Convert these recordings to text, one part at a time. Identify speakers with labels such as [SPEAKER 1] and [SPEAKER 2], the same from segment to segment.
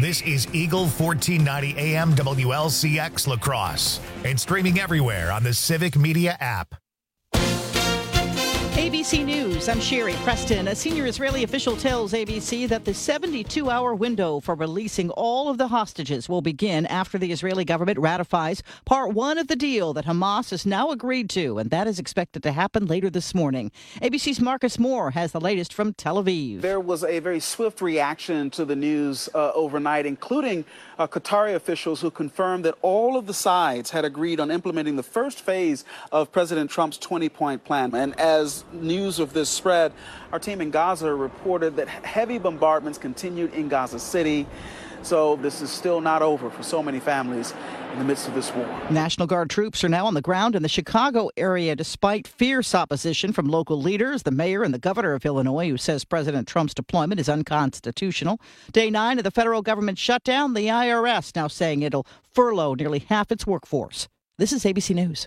[SPEAKER 1] This is Eagle 1490 AM WLCX La Crosse and streaming everywhere on the Civic Media app.
[SPEAKER 2] ABC News, I'm Sherry Preston. A senior Israeli official tells ABC that the 72-hour window for releasing all of the hostages will begin after the Israeli government ratifies Part 1 of the deal that Hamas has now agreed to, and that is expected to happen later this morning. ABC's Marcus Moore has the latest from Tel Aviv.
[SPEAKER 3] There was a very swift reaction to the news overnight, including Qatari officials who confirmed that all of the sides had agreed on implementing the first phase of President Trump's 20-point plan. And as news of this spread, our team in Gaza reported that heavy bombardments continued in Gaza City. So this is still not over for so many families in the midst of this war.
[SPEAKER 2] National Guard troops are now on the ground in the Chicago area despite fierce opposition from local leaders, the mayor and the governor of Illinois, who says President Trump's deployment is unconstitutional. Day 9 of the federal government shutdown, the IRS now saying it'll furlough nearly half its workforce. This is ABC News.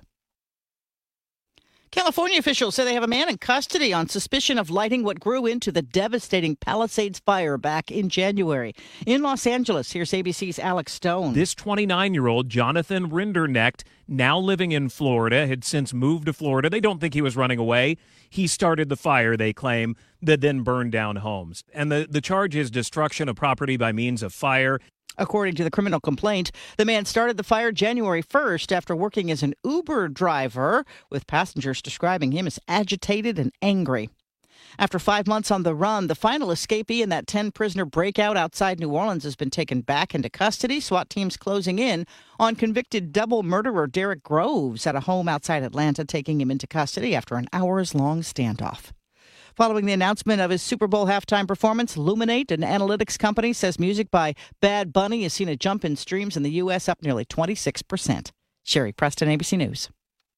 [SPEAKER 2] California officials say they have a man in custody on suspicion of lighting what grew into the devastating Palisades fire back in January. In Los Angeles, here's ABC's Alex Stone.
[SPEAKER 4] This 29-year-old Jonathan Rinderknecht, now living in Florida, had since moved to Florida. They don't think he was running away. He started the fire, they claim, that then burned down homes. And the charge is destruction of property by means of fire.
[SPEAKER 2] According to the criminal complaint, the man started the fire January 1st after working as an Uber driver, with passengers describing him as agitated and angry. After 5 months on the run, the final escapee in that 10-prisoner breakout outside New Orleans has been taken back into custody. SWAT teams closing in on convicted double murderer Derek Groves at a home outside Atlanta, taking him into custody after an hours-long standoff. Following the announcement of his Super Bowl halftime performance, Luminate, an analytics company, says music by Bad Bunny has seen a jump in streams in the U.S. up nearly 26%. Sherry Preston, ABC News.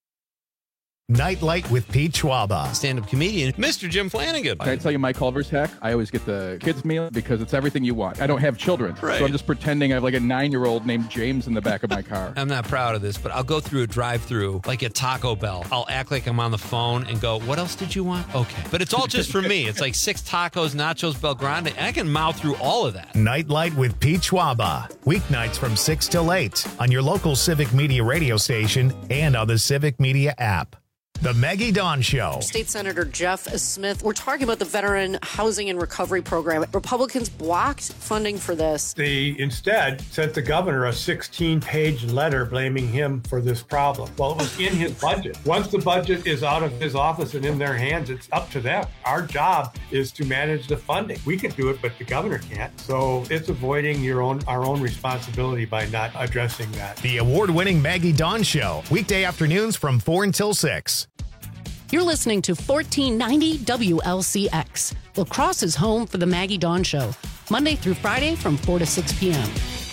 [SPEAKER 1] Nightlight with Pete Schwaba.
[SPEAKER 5] Stand-up comedian, Mr. Jim Flanagan.
[SPEAKER 6] Can I tell you my Culver's hack? I always get the kids' meal because it's everything you want. I don't have children,
[SPEAKER 5] right.
[SPEAKER 6] So I'm just pretending I have like a 9-year-old named James in the back of my car.
[SPEAKER 5] I'm not proud of this, but I'll go through a drive-thru like at Taco Bell. I'll act like I'm on the phone and go, what else did you want? Okay. But it's all just for me. It's like 6 tacos, nachos, Belgrande, and I can mouth through all of that.
[SPEAKER 1] Nightlight with Pete Schwaba. Weeknights from 6 till 8 on your local Civic Media radio station and on the Civic Media app. The Maggie Dawn Show.
[SPEAKER 7] State Senator Jeff Smith, we're talking about the Veteran Housing and Recovery Program. Republicans blocked funding for this.
[SPEAKER 8] They instead sent the governor a 16-page letter blaming him for this problem. Well, it was in his budget. Once the budget is out of his office and in their hands, it's up to them. Our job is to manage the funding. We can do it, but the governor can't. So it's avoiding our own responsibility by not addressing that.
[SPEAKER 1] The award-winning Maggie Dawn Show. Weekday afternoons from 4 until 6.
[SPEAKER 7] You're listening to 1490 WLCX, La Crosse's home for the Maggie Dawn Show, Monday through Friday from 4 to 6 p.m.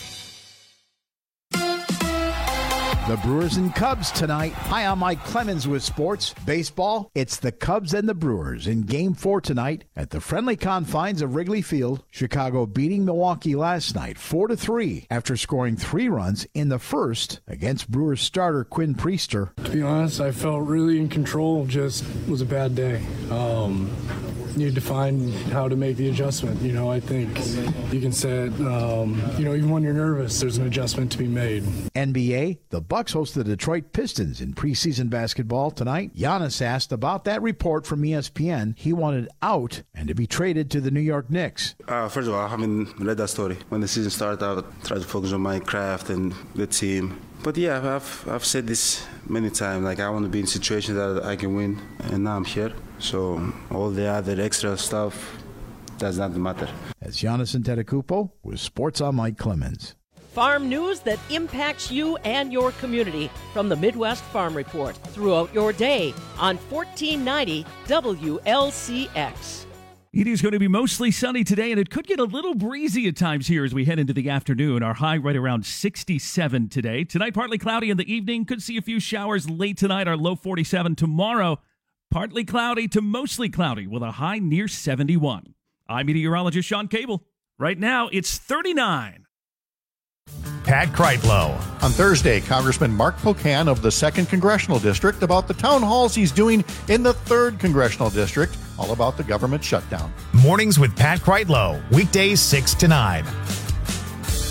[SPEAKER 9] The Brewers and Cubs tonight. Hi, I'm Mike Clemens with sports. Baseball, it's the Cubs and the Brewers in Game 4 tonight at the friendly confines of Wrigley Field. Chicago beating Milwaukee last night 4-3 after scoring 3 runs in the first against Brewers starter Quinn Priester.
[SPEAKER 10] To be honest, I felt really in control. Just was a bad day. Need to find how to make the adjustment. I think you can say it, even when you're nervous, there's an adjustment to be made.
[SPEAKER 9] NBA, the Bucks host the Detroit Pistons in preseason basketball tonight. Giannis asked about that report from ESPN. He wanted out and to be traded to the New York Knicks.
[SPEAKER 11] First of all, I haven't read that story. When the season started, I tried to focus on my craft and the team. But yeah, I've said this many times. Like, I want to be in situations that I can win, and now I'm here. So all the other extra stuff does not matter.
[SPEAKER 9] That's Giannis Antetokounmpo with Sports on Mike Clemens.
[SPEAKER 12] Farm news that impacts you and your community from the Midwest Farm Report throughout your day on 1490 WLCX.
[SPEAKER 13] It is going to be mostly sunny today, and it could get a little breezy at times here as we head into the afternoon. Our high right around 67 today. Tonight, partly cloudy in the evening. Could see a few showers late tonight. Our low 47 tomorrow. Partly cloudy to mostly cloudy with a high near 71. I'm meteorologist Sean Cable. Right now, it's 39.
[SPEAKER 1] Pat Kreitlow.
[SPEAKER 14] On Thursday, Congressman Mark Pocan of the 2nd Congressional District about the town halls he's doing in the 3rd Congressional District, all about the government shutdown.
[SPEAKER 1] Mornings with Pat Kreitlow, weekdays 6 to 9.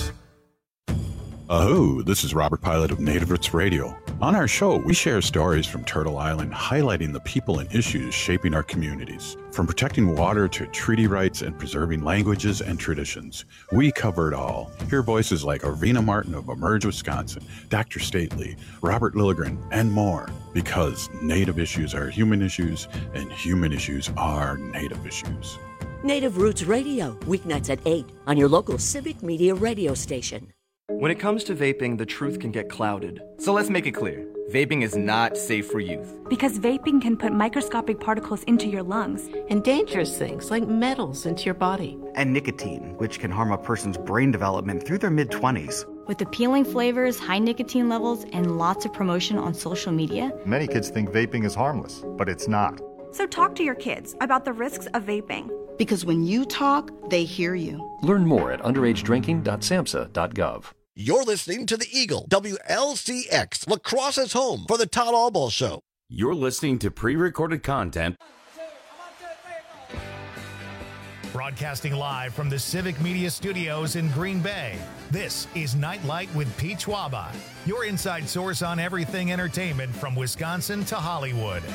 [SPEAKER 15] Oh, this is Robert Pilot of Native Roots Radio. On our show, we share stories from Turtle Island, highlighting the people and issues shaping our communities. From protecting water to treaty rights and preserving languages and traditions, we cover it all. Hear voices like Arvina Martin of Emerge, Wisconsin, Dr. Stately, Robert Lilligren, and more. Because Native issues are human issues, and human issues are Native issues.
[SPEAKER 16] Native Roots Radio, weeknights at 8 on your local Civic Media radio station.
[SPEAKER 17] When it comes to vaping, the truth can get clouded. So let's make it clear. Vaping is not safe for youth.
[SPEAKER 18] Because vaping can put microscopic particles into your lungs.
[SPEAKER 19] And dangerous things like metals into your body.
[SPEAKER 20] And nicotine, which can harm a person's brain development through their mid-20s.
[SPEAKER 18] With appealing flavors, high nicotine levels, and lots of promotion on social media,
[SPEAKER 21] many kids think vaping is harmless, but it's not.
[SPEAKER 18] So talk to your kids about the risks of vaping.
[SPEAKER 22] Because when you talk, they hear you.
[SPEAKER 23] Learn more at underagedrinking.samhsa.gov.
[SPEAKER 24] You're listening to the Eagle, WLCX, Lacrosse's home for the Todd Albaugh Show.
[SPEAKER 25] You're listening to pre-recorded content.
[SPEAKER 1] Broadcasting live from the Civic Media Studios in Green Bay, this is Nightlight with Pete Schwaba, your inside source on everything entertainment from Wisconsin to Hollywood.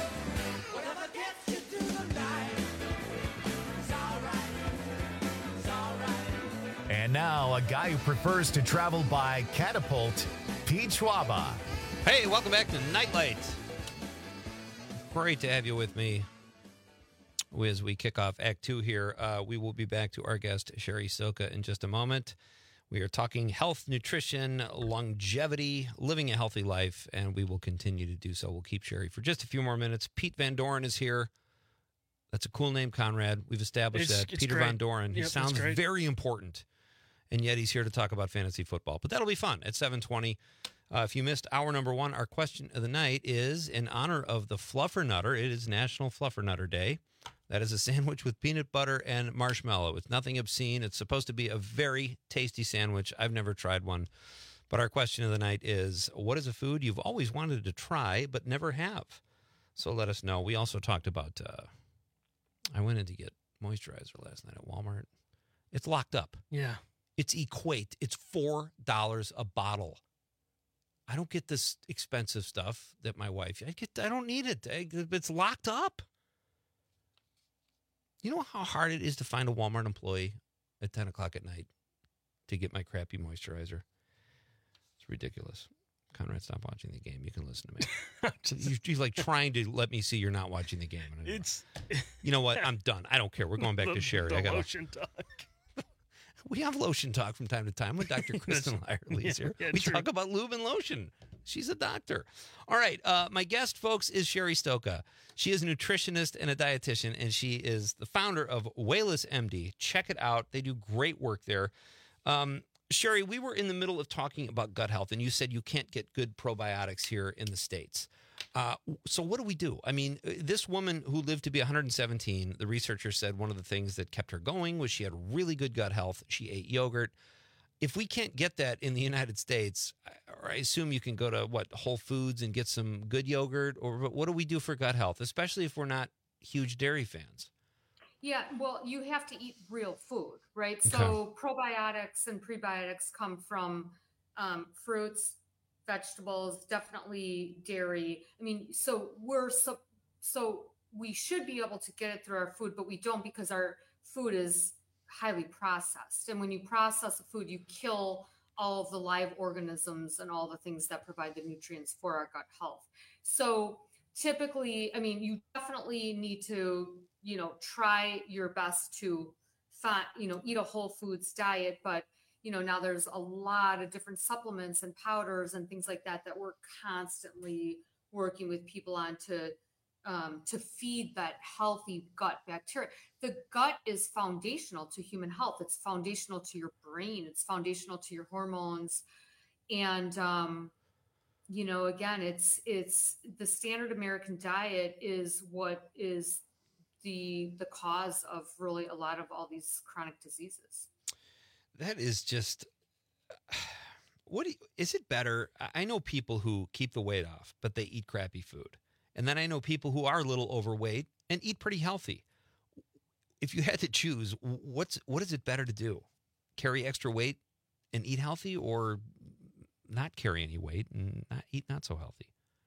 [SPEAKER 1] And now, a guy who prefers to travel by catapult, Pete Schwaba.
[SPEAKER 5] Hey, welcome back to Nightlight. Great to have you with me as we kick off Act 2 here. We will be back to our guest, Sherry Stoka, in just a moment. We are talking health, nutrition, longevity, living a healthy life, and we will continue to do so. We'll keep Sherry for just a few more minutes. Pete Van Doren is here. That's a cool name, Conrad. We've established that. Peter
[SPEAKER 26] great.
[SPEAKER 5] Van Doren. He sounds very important. And yet he's here to talk about fantasy football. But that'll be fun at 7:20. If you missed hour number one, our question of the night is in honor of the Fluffernutter. It is National Fluffernutter Day. That is a sandwich with peanut butter and marshmallow. It's nothing obscene. It's supposed to be a very tasty sandwich. I've never tried one. But our question of the night is, what is a food you've always wanted to try but never have? So let us know. We also talked about, I went in to get moisturizer last night at Walmart. It's locked up.
[SPEAKER 26] Yeah.
[SPEAKER 5] It's Equate. It's $4 a bottle. I don't get this expensive stuff that my wife, I don't need it. It's locked up. You know how hard it is to find a Walmart employee at 10 o'clock at night to get my crappy moisturizer? It's ridiculous. Conrad, stop watching the game. You can listen to me. You're like trying to let me see you're not watching the game. You know what? I'm done. I don't care. We're going back to Sherry.
[SPEAKER 26] The lotion talk.
[SPEAKER 5] We have lotion talk from time to time when Dr. Kristen Lyerly's here. We talk about lube and lotion. She's a doctor. All right. My guest, folks, is Sherry Stoka. She is a nutritionist and a dietitian, and she is the founder of Wayless MD. Check it out. They do great work there. Sherry, we were in the middle of talking about gut health, and you said you can't get good probiotics here in the States. So what do we do? I mean, this woman who lived to be 117, the researcher said one of the things that kept her going was she had really good gut health. She ate yogurt. If we can't get that in the United States, I assume you can go to, Whole Foods and get some good yogurt? Or what do we do for gut health, especially if we're not huge dairy fans?
[SPEAKER 27] Yeah, well, you have to eat real food, right? Okay. So probiotics and prebiotics come from fruits, vegetables, definitely dairy. I mean, so we should be able to get it through our food, but we don't because our food is highly processed. And when you process a food, you kill all of the live organisms and all the things that provide the nutrients for our gut health. So typically, I mean, you definitely need to, try your best to eat a whole foods diet, but now there's a lot of different supplements and powders and things like that we're constantly working with people on to feed that healthy gut bacteria. The gut is foundational to human health. It's foundational to your brain. It's foundational to your hormones. And, again, it's the standard American diet is what is the cause of really a lot of all these chronic diseases.
[SPEAKER 5] That is just, is it better? I know people who keep the weight off, but they eat crappy food. And then I know people who are a little overweight and eat pretty healthy. If you had to choose, what is it better to do? Carry extra weight and eat healthy, or not carry any weight and eat not so healthy?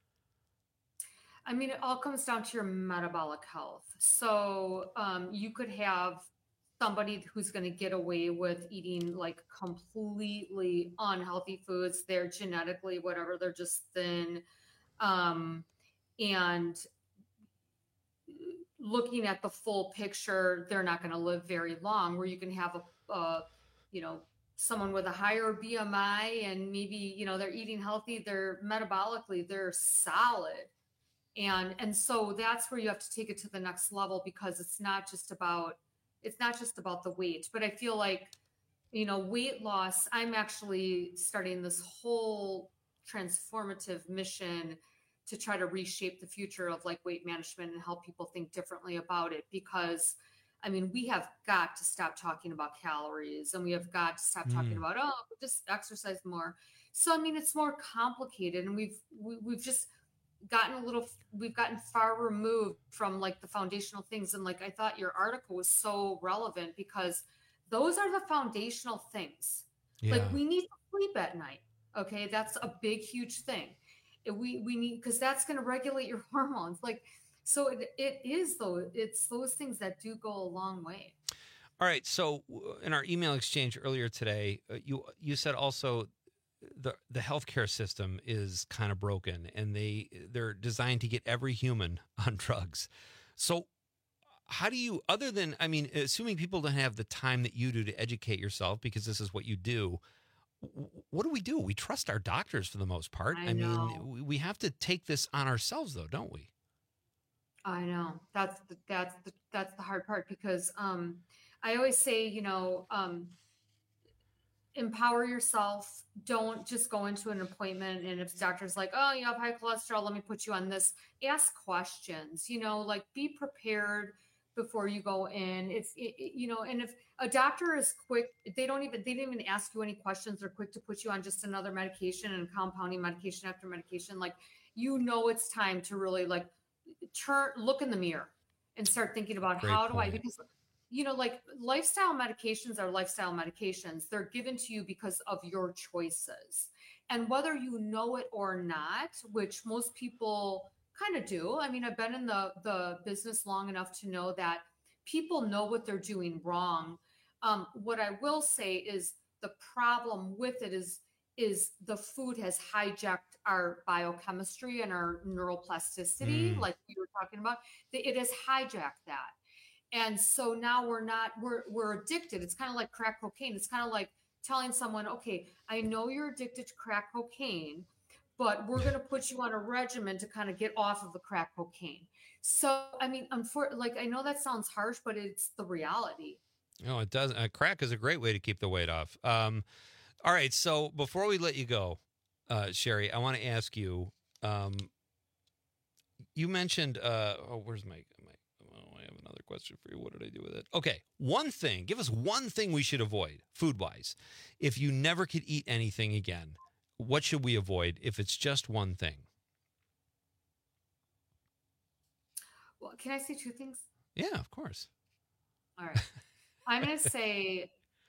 [SPEAKER 27] I mean, it all comes down to your metabolic health. So you could have somebody who's going to get away with eating like completely unhealthy foods. They're genetically, whatever, they're just thin. And looking at the full picture, they're not going to live very long, where you can have someone with a higher BMI and maybe, they're eating healthy, they're metabolically, they're solid. And so that's where you have to take it to the next level, because it's not just about the weight. But I feel like, weight loss, I'm actually starting this whole transformative mission to try to reshape the future of like weight management and help people think differently about it. Because I mean, we have got to stop talking about calories, and we have got to stop talking about, just exercise more. So, I mean, it's more complicated, and we've just we've gotten far removed from like the foundational things. And like, I thought your article was so relevant, because those are the foundational things. Yeah. Like, we need to sleep at night. Okay. That's a big, huge thing. We need, because that's going to regulate your hormones. Like, so it's those things that do go a long way.
[SPEAKER 5] All right. So in our email exchange earlier today, you said also the healthcare system is kind of broken, and they're designed to get every human on drugs. So how do you, other than, I mean, assuming people don't have the time that you do to educate yourself, because this is what you do, what do? We trust our doctors for the most part. I mean, we have to take this on ourselves, though, don't we?
[SPEAKER 27] I know. That's the hard part, because I always say, empower yourself. Don't just go into an appointment and if the doctor's like, oh, you have high cholesterol, let me put you on this. Ask questions, like be prepared before you go in. And if a doctor is quick, they didn't even ask you any questions. They're quick to put you on just another medication and compounding medication after medication. Like, it's time to really like look in the mirror and start thinking about because like lifestyle medications are lifestyle medications. They're given to you because of your choices. And whether you know it or not, which most people kind of do. I mean, I've been in the business long enough to know that people know what they're doing wrong. What I will say is the problem with it is the food has hijacked our biochemistry and our neuroplasticity, like we were talking about. It has hijacked that. And so now we're addicted. It's kind of like crack cocaine. It's kind of like telling someone, okay, I know you're addicted to crack cocaine, but we're going to put you on a regimen to kind of get off of the crack cocaine. So, I mean, I know that sounds harsh, but it's the reality.
[SPEAKER 5] No, it doesn't. Crack is a great way to keep the weight off. All right. So before we let you go, Sherry, I want to ask you, you mentioned, where's my I have another question for you. What did I do with it? Okay. Give us one thing we should avoid food-wise. If you never could eat anything again, what should we avoid if it's just one thing?
[SPEAKER 27] Well, can I say two things?
[SPEAKER 5] Yeah, of course.
[SPEAKER 27] All right. I'm going to say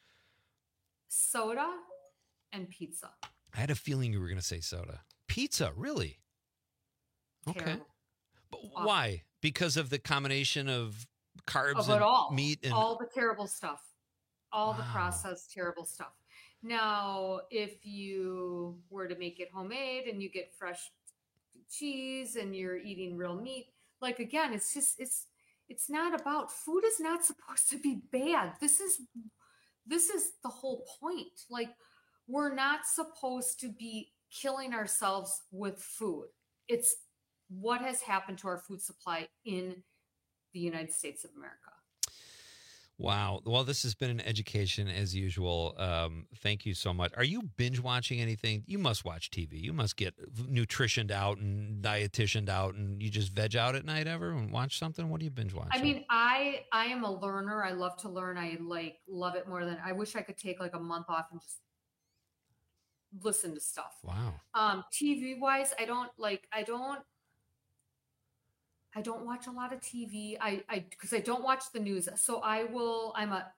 [SPEAKER 27] soda and pizza.
[SPEAKER 5] I had a feeling you were going to say soda. Pizza, really? Okay.
[SPEAKER 27] Terrible.
[SPEAKER 5] But why? Because of the combination of carbs and meat and
[SPEAKER 27] all the terrible stuff, all the processed terrible stuff. Now, if you were to make it homemade and you get fresh cheese and you're eating real meat, like, again, it's not about, food is not supposed to be bad. This is the whole point. Like, we're not supposed to be killing ourselves with food. It's what has happened to our food supply in the United States of America.
[SPEAKER 5] Wow. Well, this has been an education as usual. Thank you so much. Are you binge watching anything? You must watch TV. You must get nutritioned out and dietitianed out, and you just veg out at night ever and watch something? What do you binge watch?
[SPEAKER 27] I mean, I am a learner. I love to learn. I love it more than, I wish I could take like a month off and just listen to stuff.
[SPEAKER 5] Wow.
[SPEAKER 27] TV wise, I don't watch a lot of TV. Because I don't watch the news. So I'm a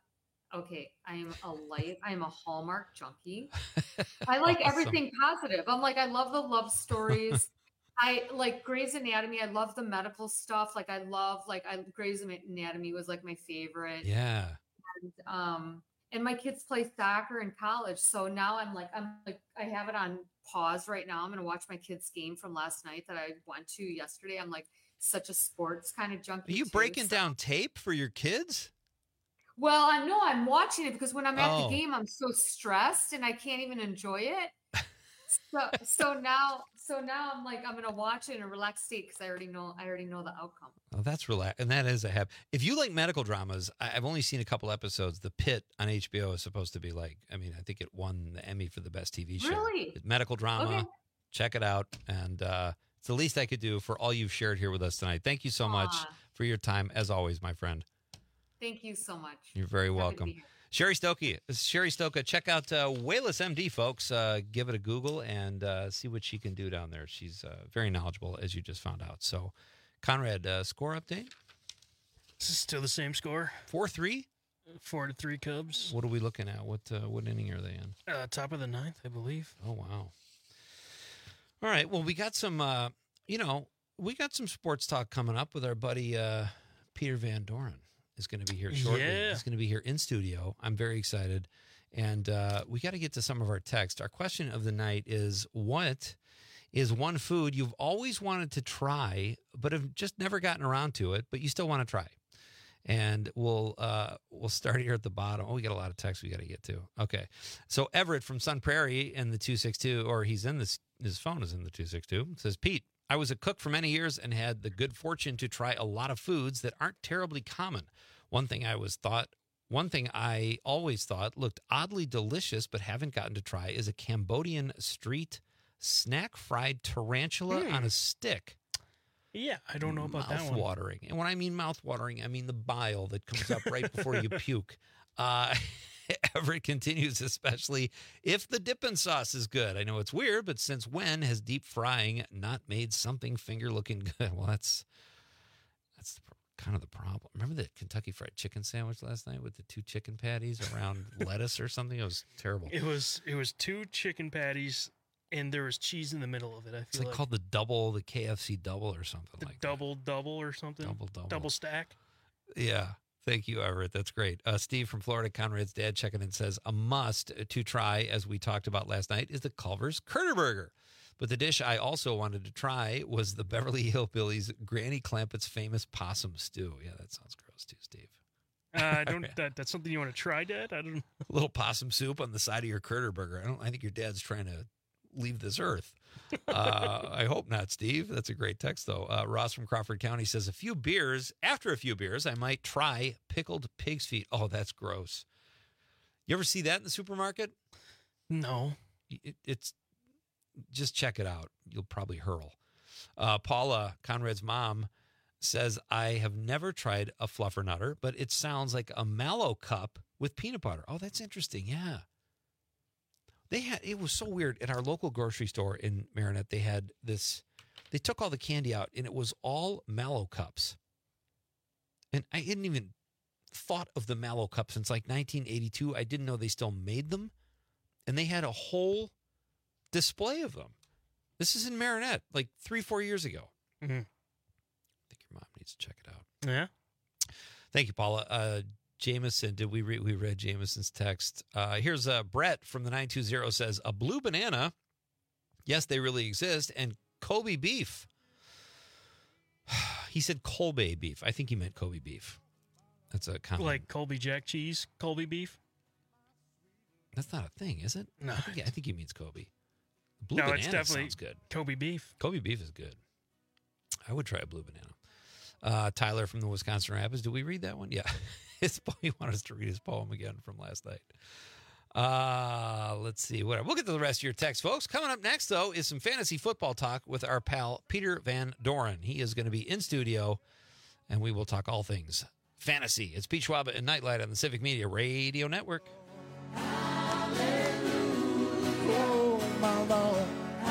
[SPEAKER 27] okay, I am a Hallmark junkie. I like everything positive. I'm like, I love the love stories. I like Grey's Anatomy. I love the medical stuff. Like Grey's Anatomy was like my favorite.
[SPEAKER 5] Yeah.
[SPEAKER 27] And my kids play soccer in college. So now I'm like, I have it on pause right now. I'm going to watch my kids' game from last night that I went to yesterday. I'm like such a sports kind of junkie.
[SPEAKER 5] Are you breaking down tape for your kids?
[SPEAKER 27] Well, I'm watching it because when I'm at the game, I'm so stressed and I can't even enjoy it. So now I'm like, I'm going to watch it in a relaxed state because I already know the outcome.
[SPEAKER 5] Oh, that's relaxed. And that is a habit. If you like medical dramas, I've only seen a couple episodes. The Pitt on HBO is supposed to be like, I think it won the Emmy for the best TV show.
[SPEAKER 27] Really?
[SPEAKER 5] It's medical drama. Okay. Check it out. And it's the least I could do for all you've shared here with us tonight. Thank you so much for your time, as always, my friend.
[SPEAKER 27] Thank you so much.
[SPEAKER 5] You're very welcome. Sherry Stoka. Check out Wayless MD, folks. Give it a Google and see what she can do down there. She's very knowledgeable, as you just found out. So, Conrad, score update?
[SPEAKER 2] This is still the same score.
[SPEAKER 5] 4-3?
[SPEAKER 2] 4-3 Cubs.
[SPEAKER 5] What are we looking at? What inning are they in?
[SPEAKER 2] Top of the ninth, I believe.
[SPEAKER 5] Oh, wow. All right. Well, we got some, some sports talk coming up with our buddy Peter Van Doren. Is going to be here shortly.
[SPEAKER 2] Yeah.
[SPEAKER 5] He's going to be here in studio. I'm very excited. And we got to get to some of our text. Our question of the night is, what is one food you've always wanted to try, but have just never gotten around to it, but you still want to try? And we'll start here at the bottom. Oh, we got a lot of text we got to get to. Okay. So Everett from Sun Prairie in the 262, or he's in this, his phone is in the 262, says, Pete, I was a cook for many years and had the good fortune to try a lot of foods that aren't terribly common. One thing I always thought looked oddly delicious but haven't gotten to try is a Cambodian street snack fried tarantula on a stick.
[SPEAKER 2] Yeah, I don't know about that one.
[SPEAKER 5] Mouth-watering. And when I mean mouth-watering, I mean the bile that comes up right before you puke. Everett continues, especially if the dipping sauce is good. I know it's weird, but since when has deep frying not made something finger-looking good? Well, that's kind of the problem. Remember the Kentucky Fried Chicken sandwich last night with the 2 chicken patties around lettuce or something? It was terrible.
[SPEAKER 2] It was 2 chicken patties, and there was cheese in the middle of it.
[SPEAKER 5] It's like called the KFC double or something like that.
[SPEAKER 2] Double or something? Double stack?
[SPEAKER 5] Yeah. Thank you, Everett. That's great. Steve from Florida, Conrad's dad, checking in, says, a must to try, as we talked about last night, is the Culver's Critter Burger. But the dish I also wanted to try was the Beverly Hillbillies Granny Clampett's famous possum stew. Yeah, that sounds gross too, Steve.
[SPEAKER 2] That's something you want to try, Dad? I don't.
[SPEAKER 5] A little possum soup on the side of your Critter Burger. I think your dad's trying to leave this earth. I hope not, Steve. That's a great text, though. Ross from Crawford County says, after a few beers, I might try pickled pig's feet. Oh, that's gross. You ever see that in the supermarket?
[SPEAKER 2] No.
[SPEAKER 5] It's just check it out. You'll probably hurl. Paula, Conrad's mom, says, I have never tried a fluffernutter, but it sounds like a mallow cup with peanut butter. Oh, that's interesting. Yeah. It was so weird at our local grocery store in Marinette. They took all the candy out and it was all mallow cups. And I hadn't even thought of the mallow cup since like 1982. I didn't know they still made them. And they had a whole display of them. This is in Marinette, like 3-4 years ago.
[SPEAKER 2] Mm-hmm.
[SPEAKER 5] I think your mom needs to check it out.
[SPEAKER 2] Yeah.
[SPEAKER 5] Thank you, Paula. Jameson, we read Jameson's text. Here's Brett from the 920 says, a blue banana. Yes, they really exist. And Kobe beef. He said Colby beef. I think he meant Kobe beef. That's a common.
[SPEAKER 2] Like Colby Jack cheese, Colby beef?
[SPEAKER 5] That's not a thing, is it?
[SPEAKER 2] No.
[SPEAKER 5] I think he means Kobe. Blue banana
[SPEAKER 2] it's definitely
[SPEAKER 5] sounds good.
[SPEAKER 2] Kobe beef.
[SPEAKER 5] Kobe beef is good. I would try a blue banana. Tyler from the Wisconsin Rapids. Did we read that one? Yeah. He wanted us to read his poem again from last night. Let's see. Whatever. We'll get to the rest of your text, folks. Coming up next, though, is some fantasy football talk with our pal Peter Van Doren. He is going to be in studio, and we will talk all things fantasy. It's Pete Schwab and Nightlight on the Civic Media Radio Network.
[SPEAKER 3] Oh, my Lord.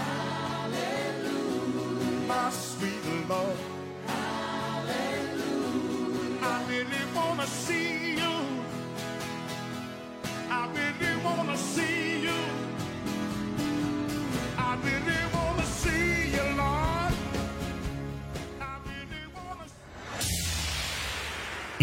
[SPEAKER 3] Hallelujah. My sweet Lord. Hallelujah. I really want to see you.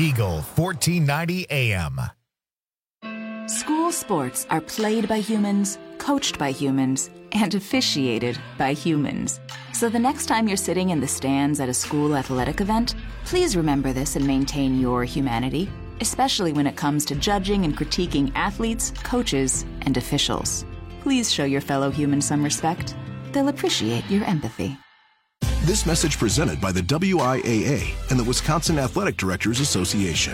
[SPEAKER 1] Eagle 1490 AM.
[SPEAKER 4] School sports are played by humans, coached by humans, and officiated by humans. So the next time you're sitting in the stands at a school athletic event, please remember this and maintain your humanity, especially when it comes to judging and critiquing athletes, coaches, and officials. Please show your fellow humans some respect. They'll appreciate your empathy.
[SPEAKER 6] This message presented by the WIAA and the Wisconsin Athletic Directors Association.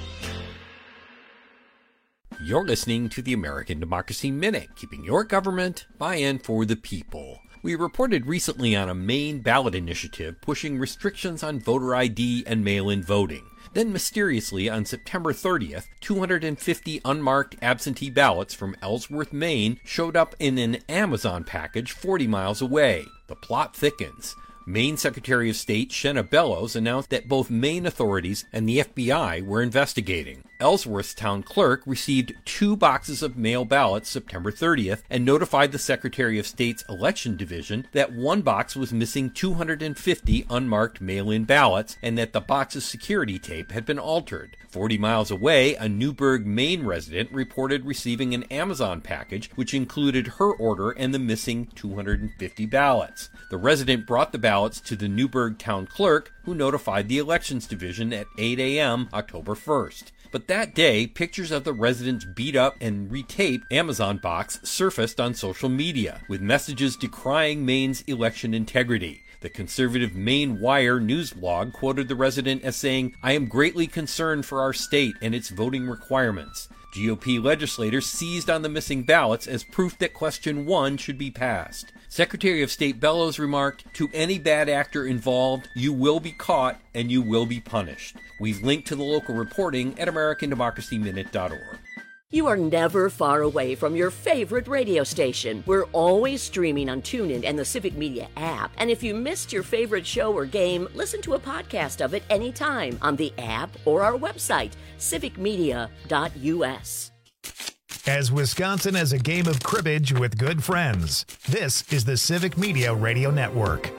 [SPEAKER 7] You're listening to the American Democracy Minute, keeping your government by and for the people. We reported recently on a Maine ballot initiative pushing restrictions on voter ID and mail-in voting. Then mysteriously, on September 30th, 250 unmarked absentee ballots from Ellsworth, Maine showed up in an Amazon package 40 miles away. The plot thickens. Maine Secretary of State Shenna Bellows announced that both Maine authorities and the FBI were investigating. Ellsworth's town clerk received 2 boxes of mail ballots September 30th and notified the Secretary of State's Election Division that one box was missing 250 unmarked mail-in ballots and that the box's security tape had been altered. 40 miles away, a Newburgh, Maine resident reported receiving an Amazon package which included her order and the missing 250 ballots. The resident brought the ballots to the Newburgh town clerk, who notified the Elections Division at 8 a.m. October 1st. But that day, pictures of the resident's beat-up and retaped Amazon box surfaced on social media, with messages decrying Maine's election integrity. The conservative Maine Wire news blog quoted the resident as saying, "I am greatly concerned for our state and its voting requirements." GOP legislators seized on the missing ballots as proof that question 1 should be passed. Secretary of State Bellows remarked, "To any bad actor involved, you will be caught and you will be punished." We've linked to the local reporting at AmericanDemocracyMinute.org.
[SPEAKER 16] You are never far away from your favorite radio station. We're always streaming on TuneIn and the Civic Media app. And if you missed your favorite show or game, listen to a podcast of it anytime on the app or our website, civicmedia.us.
[SPEAKER 1] As Wisconsin has a game of cribbage with good friends, this is the Civic Media Radio Network.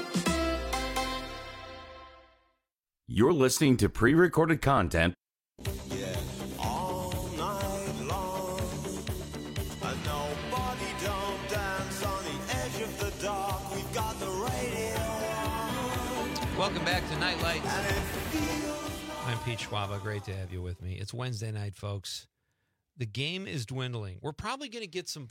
[SPEAKER 25] You're listening to pre-recorded content.
[SPEAKER 5] Welcome back to Nightlight. I'm Pete Schwaba. Great to have you with me. It's Wednesday night, folks. The game is dwindling. We're probably going to get some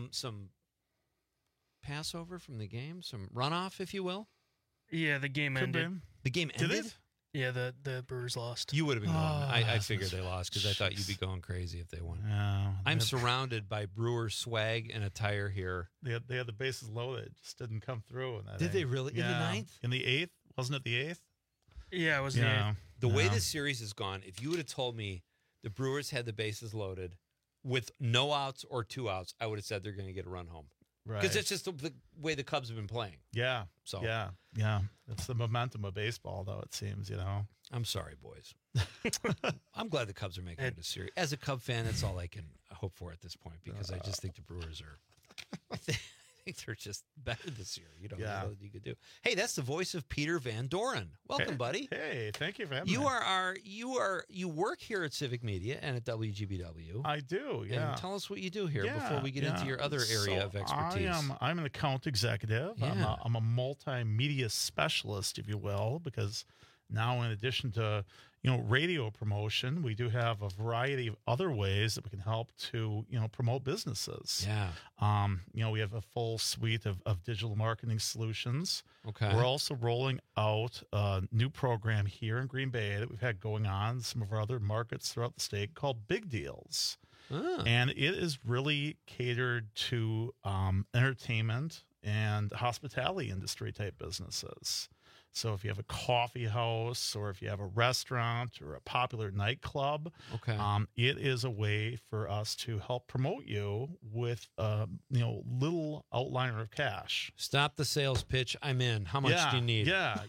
[SPEAKER 5] passover from the game, some runoff, if you will.
[SPEAKER 2] Yeah, the game ended.
[SPEAKER 5] The game ended?
[SPEAKER 2] Yeah, the Brewers lost.
[SPEAKER 5] You would have been going. I figured they lost because I thought you'd be going crazy if they won.
[SPEAKER 14] No,
[SPEAKER 5] I'm surrounded by Brewer swag and attire here.
[SPEAKER 14] They had the bases loaded. It just didn't come through. In that
[SPEAKER 5] Did they really?
[SPEAKER 14] Yeah.
[SPEAKER 5] In the 9th?
[SPEAKER 14] In the 8th? Wasn't it the 8th?
[SPEAKER 2] Yeah, it was
[SPEAKER 5] the way this series has gone, if you would have told me the Brewers had the bases loaded with no outs or 2 outs, I would have said they're going to get a run home.
[SPEAKER 14] Right.
[SPEAKER 5] Because it's just the way the Cubs have been playing.
[SPEAKER 14] Yeah.
[SPEAKER 5] So
[SPEAKER 14] Yeah. It's the momentum of baseball, though, it seems,
[SPEAKER 5] I'm sorry, boys. I'm glad the Cubs are making it a series. As a Cub fan, that's all I can hope for at this point because I just think the Brewers are... I think they're just better this year. You don't know what you could do. Hey, that's the voice of Peter Van Doren. Welcome, buddy.
[SPEAKER 14] Hey, thank you for having me.
[SPEAKER 5] You work here at Civic Media and at WGBW.
[SPEAKER 14] I do, yeah.
[SPEAKER 5] And tell us what you do here before we get into your other area of expertise.
[SPEAKER 14] I'm an account executive.
[SPEAKER 5] Yeah.
[SPEAKER 14] I'm a multimedia specialist, if you will, because now in addition to radio promotion, we do have a variety of other ways that we can help to promote businesses.
[SPEAKER 5] Yeah.
[SPEAKER 14] We have a full suite of digital marketing solutions.
[SPEAKER 5] Okay.
[SPEAKER 14] We're also rolling out a new program here in Green Bay that we've had going on in some of our other markets throughout the state called Big Deals. And it is really catered to entertainment and hospitality industry type businesses. So if you have a coffee house or if you have a restaurant or a popular nightclub, it is a way for us to help promote you with little outliner of cash.
[SPEAKER 5] Stop the sales pitch. I'm in. How much do you need?
[SPEAKER 14] Yeah.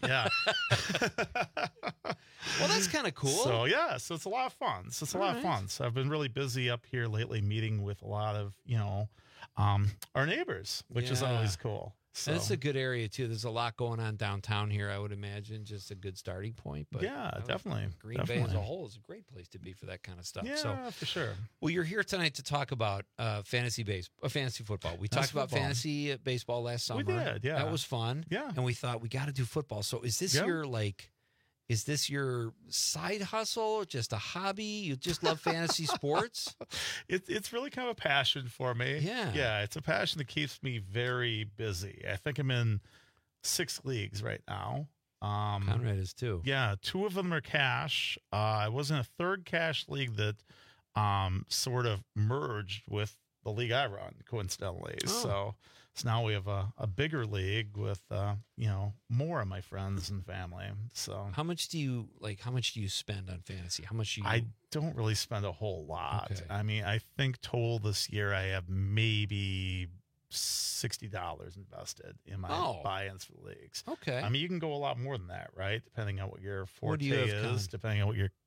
[SPEAKER 5] Well, that's kind of cool.
[SPEAKER 14] So it's a lot of fun. So I've been really busy up here lately, meeting with a lot of our neighbors, which is always cool. So
[SPEAKER 5] And it's a good area too. There's a lot going on downtown here, I would imagine. Just a good starting point. But
[SPEAKER 14] yeah, definitely.
[SPEAKER 5] Green Bay as a whole is a great place to be for that kind of stuff.
[SPEAKER 14] Yeah,
[SPEAKER 5] so,
[SPEAKER 14] for sure.
[SPEAKER 5] Well, you're here tonight to talk about fantasy football. We talked about fantasy baseball last summer.
[SPEAKER 14] We did, yeah.
[SPEAKER 5] That was fun.
[SPEAKER 14] Yeah.
[SPEAKER 5] And we thought we got to do football. So is this is this your side hustle or just a hobby? You just love fantasy sports?
[SPEAKER 14] It's really kind of a passion for me.
[SPEAKER 5] Yeah.
[SPEAKER 14] Yeah, it's a passion that keeps me very busy. I think I'm in 6 leagues right now.
[SPEAKER 5] Conrad is too.
[SPEAKER 14] Yeah, 2 of them are cash. I was in a 3rd cash league that sort of merged with the league I run, coincidentally. So now we have a bigger league with more of my friends and family. So
[SPEAKER 5] how much do you spend on fantasy? How much do you?
[SPEAKER 14] I don't really spend a whole lot.
[SPEAKER 5] Okay.
[SPEAKER 14] I mean, I think total this year I have maybe $60 invested in my buy-ins for the leagues.
[SPEAKER 5] Okay.
[SPEAKER 14] I mean, you can go a lot more than that, right? Depending on what your forte
[SPEAKER 5] do you have,
[SPEAKER 14] is,
[SPEAKER 5] Con?
[SPEAKER 14] depending on what your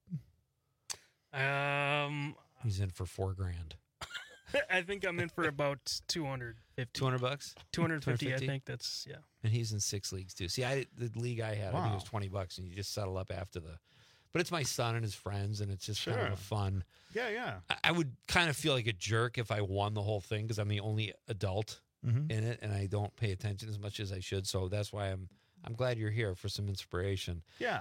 [SPEAKER 5] He's in for $4,000.
[SPEAKER 2] I think I'm in for about $250.
[SPEAKER 5] $200?
[SPEAKER 2] 250, I think that's, yeah.
[SPEAKER 5] And he's in 6 leagues too. See, the league I had, I think it was $20, and you just settle up after but it's my son and his friends, and it's just kind of a fun.
[SPEAKER 14] Yeah, yeah.
[SPEAKER 5] I would kind of feel like a jerk if I won the whole thing because I'm the only adult in it, and I don't pay attention as much as I should. So that's why I'm glad you're here for some inspiration.
[SPEAKER 14] Yeah.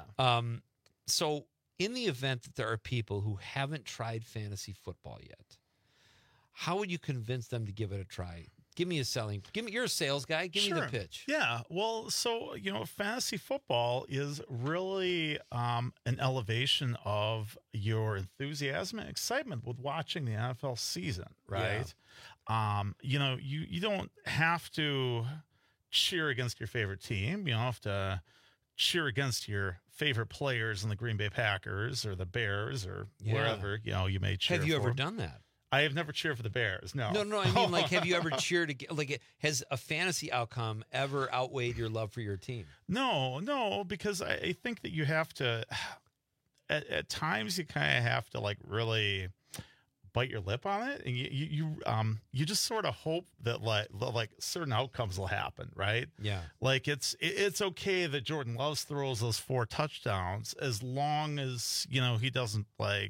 [SPEAKER 5] So in the event that there are people who haven't tried fantasy football yet, how would you convince them to give it a try? You're a sales guy. Give me the pitch.
[SPEAKER 14] Yeah. Well, so, fantasy football is really an elevation of your enthusiasm and excitement with watching the NFL season, right? Yeah. You don't have to cheer against your favorite team. You don't have to cheer against your favorite players in the Green Bay Packers or the Bears or wherever, you may cheer
[SPEAKER 5] Have you
[SPEAKER 14] for.
[SPEAKER 5] ever done that?
[SPEAKER 14] I have never cheered for the Bears. No.
[SPEAKER 5] No. I mean, have you ever cheered? Has a fantasy outcome ever outweighed your love for your team?
[SPEAKER 14] No, because I think that you have to. At times, you kind of have to really bite your lip on it, and you just sort of hope that like certain outcomes will happen, right?
[SPEAKER 5] Yeah.
[SPEAKER 14] Like it's okay that Jordan Love throws those 4 touchdowns as long as he doesn't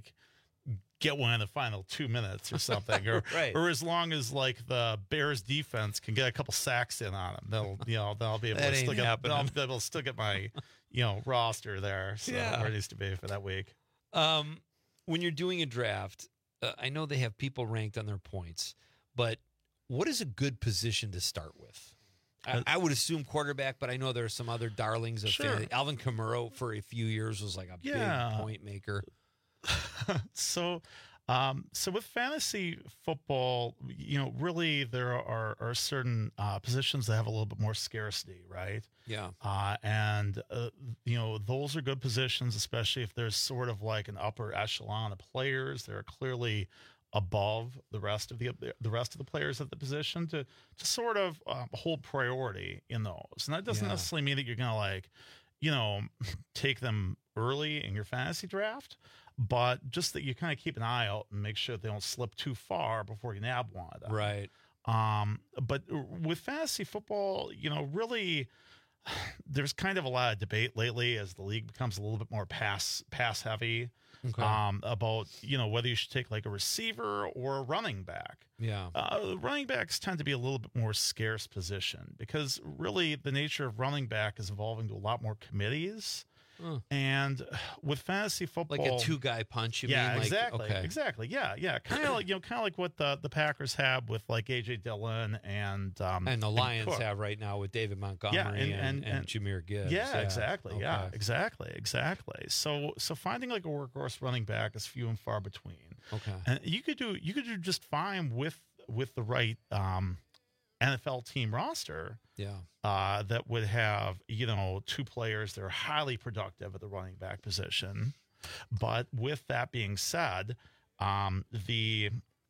[SPEAKER 14] get one in the final 2 minutes or something, or
[SPEAKER 5] right.
[SPEAKER 14] or as long as the Bears defense can get a couple sacks in on them, they'll be able to still get my roster there, so where it needs to be for that week.
[SPEAKER 5] When you're doing a draft, I know they have people ranked on their points, but what is a good position to start with? I would assume quarterback, but I know there are some other darlings of fantasy. Alvin Kamara for a few years was like a big point maker.
[SPEAKER 14] So with fantasy football, really there are certain positions that have a little bit more scarcity, right?
[SPEAKER 5] Yeah.
[SPEAKER 14] And those are good positions, especially if there's sort of like an upper echelon of players that are clearly above the rest of the players at the position to sort of hold priority in those. And that doesn't necessarily mean that you're going to take them early in your fantasy draft, but just that you kind of keep an eye out and make sure they don't slip too far before you nab one of them.
[SPEAKER 5] Right.
[SPEAKER 14] But with fantasy football, really, there's kind of a lot of debate lately as the league becomes a little bit more pass heavy.
[SPEAKER 5] Okay.
[SPEAKER 14] About whether you should take like a receiver or a running back.
[SPEAKER 5] Yeah.
[SPEAKER 14] Running backs tend to be a little bit more scarce position because really the nature of running back is evolving to a lot more committees. And with fantasy football,
[SPEAKER 5] like a 2-guy punch, you mean?
[SPEAKER 14] Exactly. Yeah. Kind of like what the Packers have with like AJ Dillon and
[SPEAKER 5] the Lions have right now with David Montgomery and Jahmyr Gibbs.
[SPEAKER 14] Yeah, exactly. Okay. Yeah, exactly. So finding like a workhorse running back is few and far between.
[SPEAKER 5] Okay.
[SPEAKER 14] And you could do just fine with the right NFL team roster.
[SPEAKER 5] Yeah.
[SPEAKER 14] That would have, 2 players that are highly productive at the running back position. But with that being said, the,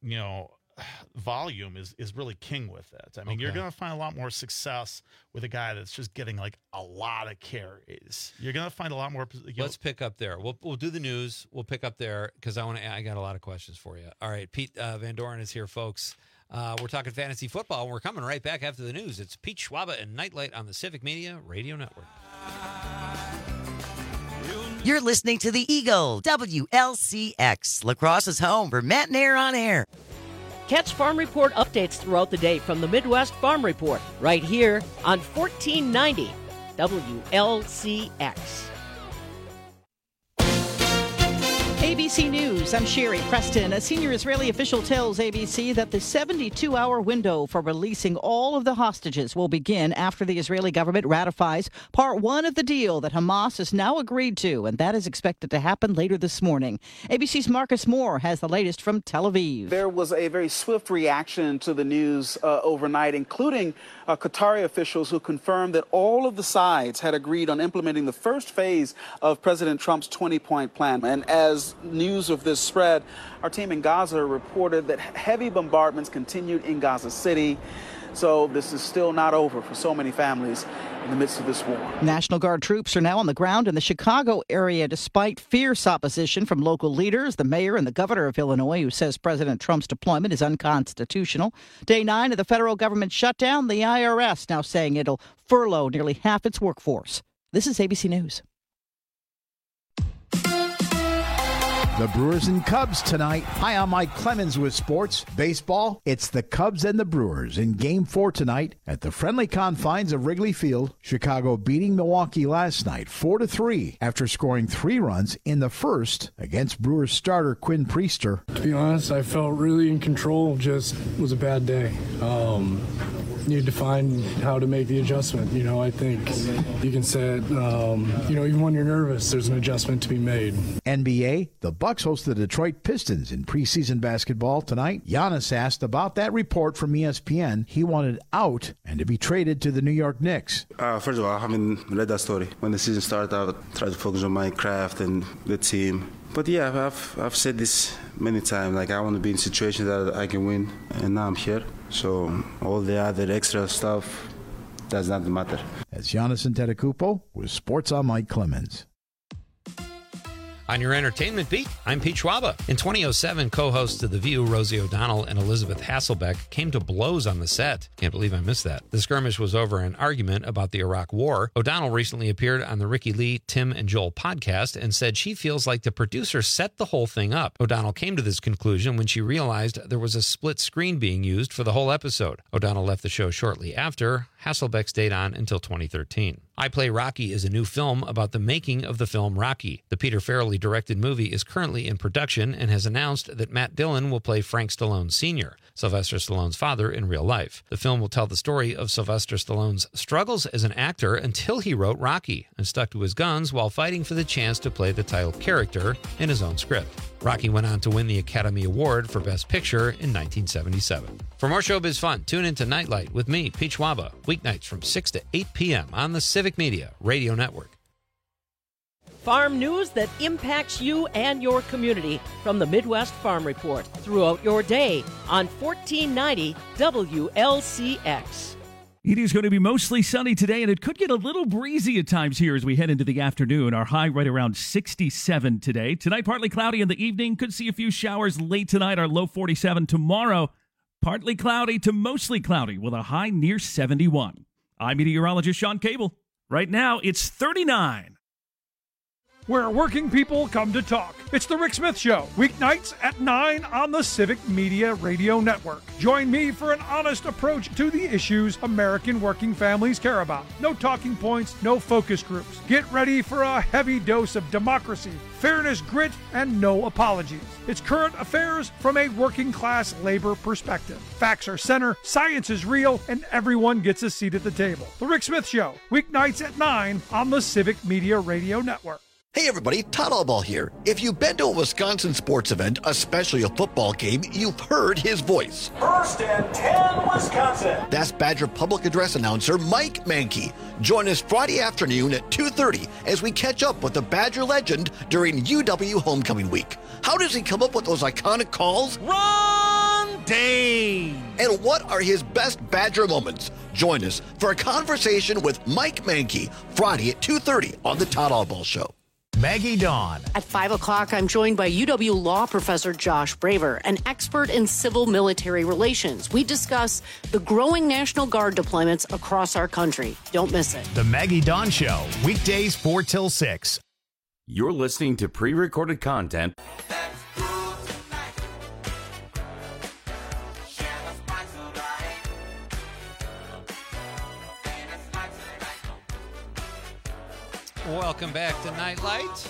[SPEAKER 14] volume is really king with it. I mean, you're going to find a lot more success with a guy that's just getting like a lot of carries. You're going to find a lot more.
[SPEAKER 5] Let's pick up there. We'll do the news. We'll pick up there because I got a lot of questions for you. All right. Pete Van Doren is here, folks. We're talking fantasy football, and we're coming right back after the news. It's Pete Schwaba and Nightlight on the Civic Media Radio Network.
[SPEAKER 8] You're listening to the Eagle, WLCX, La Crosse's home for Matt Nair on air.
[SPEAKER 9] Catch Farm Report updates throughout the day from the Midwest Farm Report, right here on 1490 WLCX.
[SPEAKER 10] ABC News, I'm Sherry Preston. A senior Israeli official tells ABC that the 72-hour window for releasing all of the hostages will begin after the Israeli government ratifies Part 1 of the deal that Hamas has now agreed to, and that is expected to happen later this morning. ABC's Marcus Moore has the latest from Tel Aviv.
[SPEAKER 11] There was a very swift reaction to the news overnight, including Qatari officials who confirmed that all of the sides had agreed on implementing the first phase of President Trump's 20-point plan. And as news of this spread, our team in Gaza reported that heavy bombardments continued in Gaza City. So this is still not over for so many families in the midst of this war.
[SPEAKER 10] National Guard troops are now on the ground in the Chicago area despite fierce opposition from local leaders, the mayor and the governor of Illinois, who says President Trump's deployment is unconstitutional. Day 9 of the federal government shutdown, the IRS now saying it'll furlough nearly half its workforce. This is ABC News.
[SPEAKER 12] The Brewers and Cubs tonight. Hi, I'm Mike Clemens with sports. Baseball, it's the Cubs and the Brewers in Game 4 tonight at the friendly confines of Wrigley Field. Chicago beating Milwaukee last night 4-3 after scoring 3 runs in the first against Brewers starter Quinn Priester.
[SPEAKER 13] To be honest, I felt really in control. Just was a bad day. Need to find how to make the adjustment. You know, I think you can say it, even when you're nervous, there's an adjustment to be made.
[SPEAKER 12] NBA, the Bucks host the Detroit Pistons in preseason basketball tonight. Giannis asked about that report from ESPN. He wanted out and to be traded to the New York Knicks.
[SPEAKER 26] First of all, I haven't read that story. When the season started, I would try to focus on my craft and the team. But yeah, I've said this many times. Like, I want to be in situations that I can win, and now I'm here. So all the other extra stuff does not matter.
[SPEAKER 12] As Giannis Antetokounmpo with Sports on Mike Clemens.
[SPEAKER 5] On your entertainment beat, I'm Pete Schwaba. In 2007, co-hosts of The View, Rosie O'Donnell and Elizabeth Hasselbeck, came to blows on the set. Can't believe I missed that. The skirmish was over an argument about the Iraq War. O'Donnell recently appeared on the Ricky Lee, Tim, and Joel podcast and said she feels like the producer set the whole thing up. O'Donnell came to this conclusion when she realized there was a split screen being used for the whole episode. O'Donnell left the show shortly after. Hasselbeck stayed on until 2013. I Play Rocky is a new film about the making of the film Rocky. The Peter Farrelly-directed movie is currently in production and has announced that Matt Dillon will play Frank Stallone Sr., Sylvester Stallone's father in real life. The film will tell the story of Sylvester Stallone's struggles as an actor until he wrote Rocky and stuck to his guns while fighting for the chance to play the title character in his own script. Rocky went on to win the Academy Award for Best Picture in 1977. For more showbiz fun, tune into Nightlight with me, Pete Schwaba, weeknights from 6 to 8 p.m. on the Civic Media Radio Network.
[SPEAKER 9] Farm news that impacts you and your community from the Midwest Farm Report throughout your day on 1490 WLCX.
[SPEAKER 28] It is going to be mostly sunny today, and it could get a little breezy at times here as we head into the afternoon. Our high right around 67 today. Tonight, partly cloudy in the evening. Could see a few showers late tonight. Our low 47 tomorrow. Partly cloudy to mostly cloudy with a high near 71. I'm meteorologist Sean Cable. Right now, it's 39.
[SPEAKER 29] Where working people come to talk. It's The Rick Smith Show, weeknights at 9 on the Civic Media Radio Network. Join me for an honest approach to the issues American working families care about. No talking points, no focus groups. Get ready for a heavy dose of democracy, fairness, grit, and no apologies. It's current affairs from a working class labor perspective. Facts are center, science is real, and everyone gets a seat at the table. The Rick Smith Show, weeknights at 9 on the Civic Media Radio Network.
[SPEAKER 24] Hey everybody, Todd Allball here. If you've been to a Wisconsin sports event, especially a football game, you've heard his voice.
[SPEAKER 30] First and 10, Wisconsin.
[SPEAKER 24] That's Badger public address announcer Mike Mankey. Join us Friday afternoon at 2:30 as we catch up with the Badger legend during UW Homecoming Week. How does he come up with those iconic calls?
[SPEAKER 30] Ron Dane!
[SPEAKER 24] And what are his best Badger moments? Join us for a conversation with Mike Mankey Friday at 2:30 on the Todd Allball Show.
[SPEAKER 1] Maggie Dawn.
[SPEAKER 3] At 5 o'clock, I'm joined by UW Law professor Josh Braver, an expert in civil military relations. We discuss the growing National Guard deployments across our country. Don't miss it.
[SPEAKER 1] The Maggie Dawn Show, weekdays 4 till 6.
[SPEAKER 25] You're listening to pre-recorded content.
[SPEAKER 5] Welcome back to Nightlight.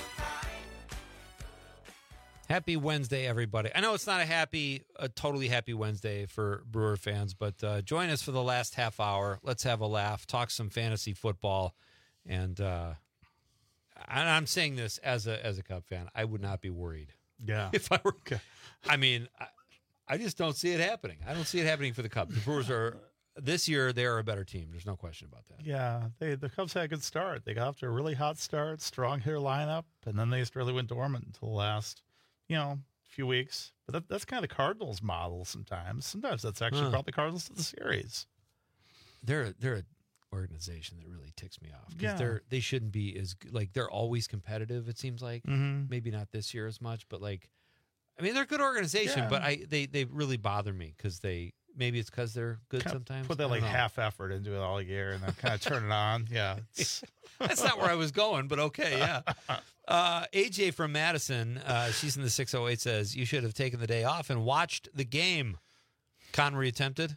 [SPEAKER 5] Happy Wednesday, everybody. I know it's not a totally happy Wednesday for Brewer fans, but join us for the last half hour. Let's have a laugh, talk some fantasy football, and I'm saying this as a Cub fan. I would not be worried.
[SPEAKER 14] Yeah.
[SPEAKER 5] If I were, I mean, I just don't see it happening. I don't see it happening for the Cubs. The Brewers are. This year, they are a better team. There's no question about that.
[SPEAKER 14] Yeah, the Cubs had a good start. They got off to a really hot start, strong hitter lineup, and then they just really went dormant until the last, few weeks. But that's kind of the Cardinals model sometimes. Sometimes that's actually brought the Cardinals to the series.
[SPEAKER 5] They're an organization that really ticks me off because they shouldn't be as like they're always competitive. It seems like maybe not this year as much, but they're a good organization, but they really bother me because maybe it's because they're good sometimes.
[SPEAKER 14] Put that half effort into it all year and then kind of turn it on. Yeah.
[SPEAKER 5] That's not where I was going, but okay. Yeah. AJ from Madison, she's in the 608, says, you should have taken the day off and watched the game. Connery attempted?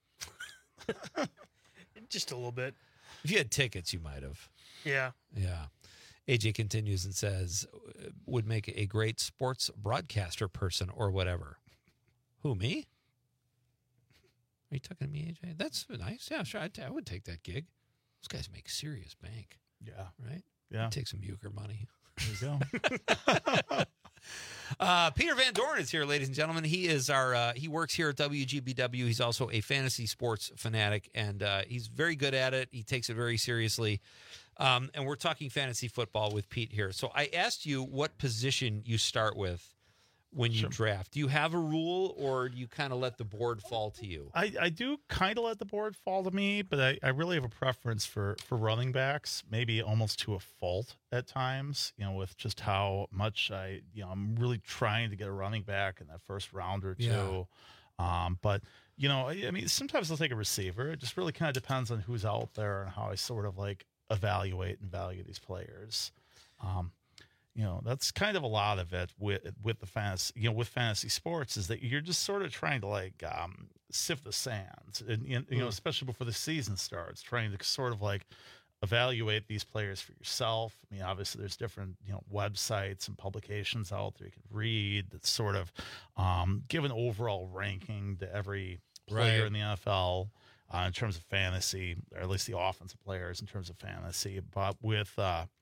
[SPEAKER 2] Just a little bit.
[SPEAKER 5] If you had tickets, you might have.
[SPEAKER 2] Yeah.
[SPEAKER 5] Yeah. AJ continues and says, would make a great sports broadcaster person or whatever. Who, me? Are you talking to me, AJ? That's nice. Yeah, sure. I would take that gig. Those guys make serious bank.
[SPEAKER 14] Yeah.
[SPEAKER 5] Right?
[SPEAKER 14] Yeah.
[SPEAKER 5] I'd take some euchre money.
[SPEAKER 14] There you go.
[SPEAKER 5] Peter Van Dorn is here, ladies and gentlemen. He is he works here at WGBW. He's also a fantasy sports fanatic, and he's very good at it. He takes it very seriously. And we're talking fantasy football with Pete here. So I asked you what position you start with when you draft. Do you have a rule, or do you kind of let the board fall to you?
[SPEAKER 14] I do kind of let the board fall to me, but I really have a preference for running backs, maybe almost to a fault at times, with just how much I'm really trying to get a running back in that first round or two.
[SPEAKER 5] Yeah.
[SPEAKER 14] But, sometimes I'll take a receiver. It just really kind of depends on who's out there and how I sort of evaluate and value these players. That's kind of a lot of it with the fantasy, with fantasy sports, is that you're just sort of trying to sift the sands, and especially before the season starts, trying to sort of evaluate these players for yourself. I mean, obviously there's different, websites and publications out there you can read that sort of give an overall ranking to every player in the NFL in terms of fantasy, or at least the offensive players in terms of fantasy. But with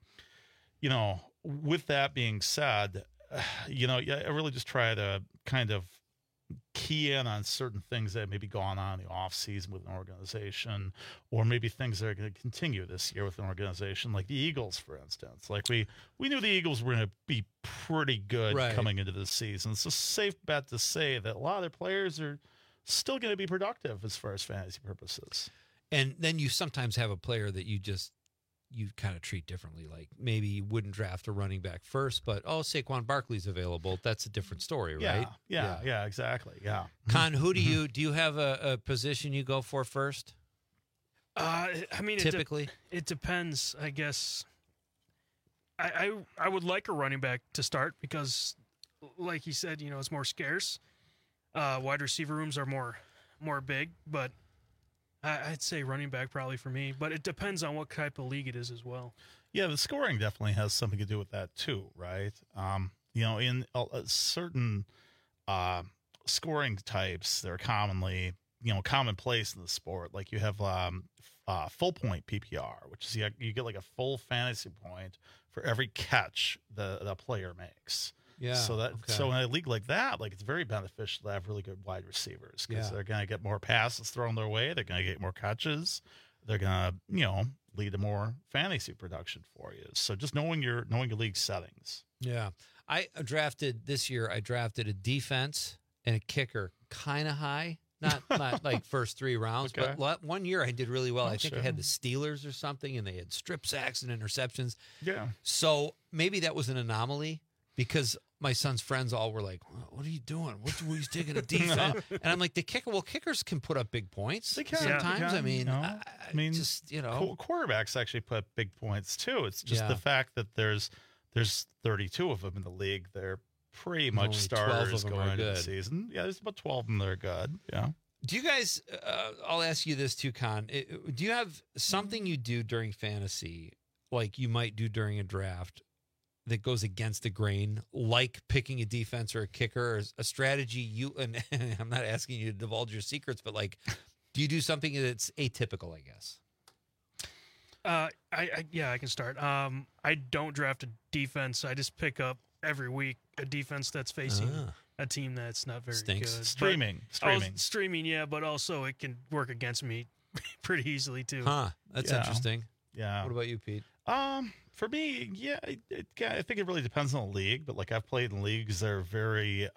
[SPEAKER 14] that being said, I really just try to kind of key in on certain things that maybe gone on in the off season with an organization, or maybe things that are going to continue this year with an organization, like the Eagles, for instance. We knew the Eagles were going to be pretty good coming into this season. It's a safe bet to say that a lot of their players are still going to be productive as far as fantasy purposes.
[SPEAKER 5] And then you sometimes have a player that you kind of treat differently. Like maybe you wouldn't draft a running back first, but Saquon Barkley's available. That's a different story, right?
[SPEAKER 14] Yeah, exactly. Yeah.
[SPEAKER 5] Con, who do you have a position you go for first? Typically,
[SPEAKER 2] it depends, I guess. I would like a running back to start because, like he said, it's more scarce. Wide receiver rooms are more big, but I'd say running back probably for me, but it depends on what type of league it is as well.
[SPEAKER 14] Yeah, the scoring definitely has something to do with that too, right? In certain scoring types, they're commonly, commonplace in the sport. Like you have full point PPR, which is you get a full fantasy point for every catch the player makes.
[SPEAKER 5] Yeah.
[SPEAKER 14] So in a league like that, it's very beneficial to have really good wide receivers because they're going to get more passes thrown their way. They're going to get more catches. They're going to, lead to more fantasy production for you. So just knowing your league settings.
[SPEAKER 5] Yeah. This year I drafted a defense and a kicker kind of high. Not like first 3 rounds,
[SPEAKER 14] Okay.
[SPEAKER 5] but one year I did really well.
[SPEAKER 14] Oh,
[SPEAKER 5] I think I
[SPEAKER 14] sure.
[SPEAKER 5] had the Steelers or something, and they had strip sacks and interceptions.
[SPEAKER 14] Yeah.
[SPEAKER 5] So maybe that was an anomaly because my son's friends all were like, "What are you doing? What were you taking a defense?" And I'm like, "The kicker. Well, kickers can put up big points.
[SPEAKER 14] They can
[SPEAKER 5] sometimes.
[SPEAKER 14] they can,
[SPEAKER 5] I mean,
[SPEAKER 14] I mean,
[SPEAKER 5] just you know,
[SPEAKER 14] quarterbacks actually put up big points too. It's just
[SPEAKER 5] Yeah.
[SPEAKER 14] the fact that there's 32 of them in the league. They're pretty much
[SPEAKER 5] Only 12 of
[SPEAKER 14] starters
[SPEAKER 5] them
[SPEAKER 14] going
[SPEAKER 5] are
[SPEAKER 14] into the
[SPEAKER 5] good.
[SPEAKER 14] season. Yeah, there's about 12 of them that are good. Yeah.
[SPEAKER 5] Do you guys? I'll ask you this too, Con. Do you have something you do during fantasy, like you might do during a draft, that goes against the grain, like picking a defense or a kicker, or a strategy? And I'm not asking you to divulge your secrets, but like, do you do something that's atypical? I guess.
[SPEAKER 2] I can start. I don't draft a defense. I just pick up every week a defense that's facing a team that's not very
[SPEAKER 5] Stinks.
[SPEAKER 2] good.
[SPEAKER 14] Streaming.
[SPEAKER 2] Streaming, yeah, but also it can work against me pretty easily too.
[SPEAKER 5] Huh. That's
[SPEAKER 14] Yeah.
[SPEAKER 5] interesting.
[SPEAKER 14] Yeah.
[SPEAKER 5] What about you, Pete?
[SPEAKER 14] For me, yeah, I think it really depends on the league. But like I've played in leagues that are very,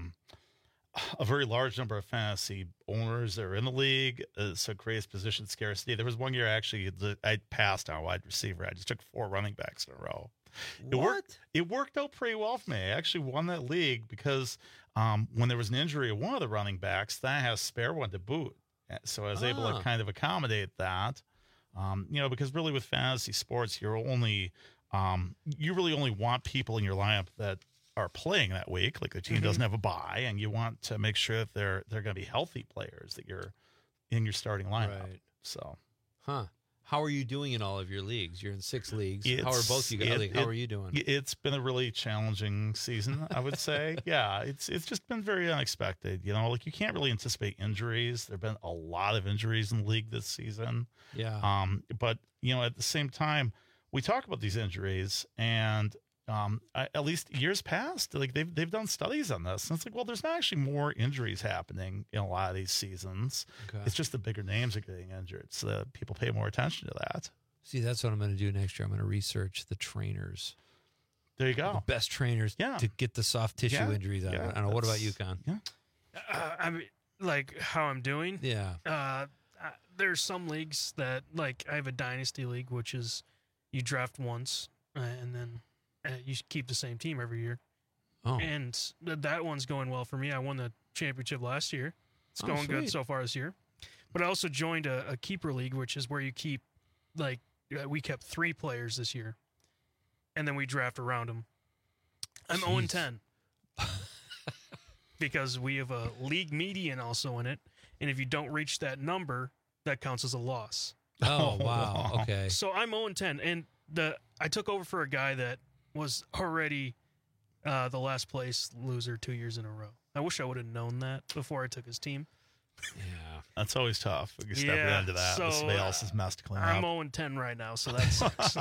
[SPEAKER 14] a very large number of fantasy owners that are in the league, so it creates position scarcity. There was one year actually that I passed on a wide receiver. I just took 4 running backs in a row. It worked out pretty well for me. I actually won that league because when there was an injury of one of the running backs, then I had a spare one to boot. So I was able to kind of accommodate that. Because really with fantasy sports, you really only want people in your lineup that are playing that week. Like the team doesn't have a bye, and you want to make sure that they're going to be healthy players that you're in your starting lineup.
[SPEAKER 5] Right.
[SPEAKER 14] So,
[SPEAKER 5] How are you doing in all of your leagues? You're in 6 leagues. How are both you guys? How are you doing?
[SPEAKER 14] It's been a really challenging season, I would say. Yeah, it's just been very unexpected. Like you can't really anticipate injuries. There've been a lot of injuries in the league this season.
[SPEAKER 5] Yeah.
[SPEAKER 14] But at the same time, we talk about these injuries, and at least years past, like they've done studies on this, and it's like, well, there's not actually more injuries happening in a lot of these seasons.
[SPEAKER 5] Okay.
[SPEAKER 14] It's just the bigger names are getting injured, so that people pay more attention to that.
[SPEAKER 5] See, that's what I'm going to do next year. I'm going to research the trainers.
[SPEAKER 14] There you go.
[SPEAKER 5] The best trainers to get the soft tissue injuries out. I don't know. What about you, Con?
[SPEAKER 14] Yeah.
[SPEAKER 2] I mean, like how I'm doing.
[SPEAKER 5] Yeah.
[SPEAKER 2] There's some leagues that, like, I have a dynasty league, which is you draft once and then you keep the same team every year.
[SPEAKER 5] Oh.
[SPEAKER 2] And that one's going well for me. I won the championship last year. It's going good so far this year. But I also joined a keeper league, which is where you keep, like, we kept 3 players this year, and then we draft around them. I'm 0-10 because we have a league median also in it, and if you don't reach that number, that counts as a loss.
[SPEAKER 5] Oh, wow. Okay.
[SPEAKER 2] So I'm 0-10, and I took over for a guy that was already the last place loser 2 years in a row. I wish I would have known that before I took his team.
[SPEAKER 14] Yeah, that's always tough. You step into that.
[SPEAKER 2] So,
[SPEAKER 14] somebody else's mess to clean
[SPEAKER 2] I'm
[SPEAKER 14] up.
[SPEAKER 2] 0-10 right now, so that sucks.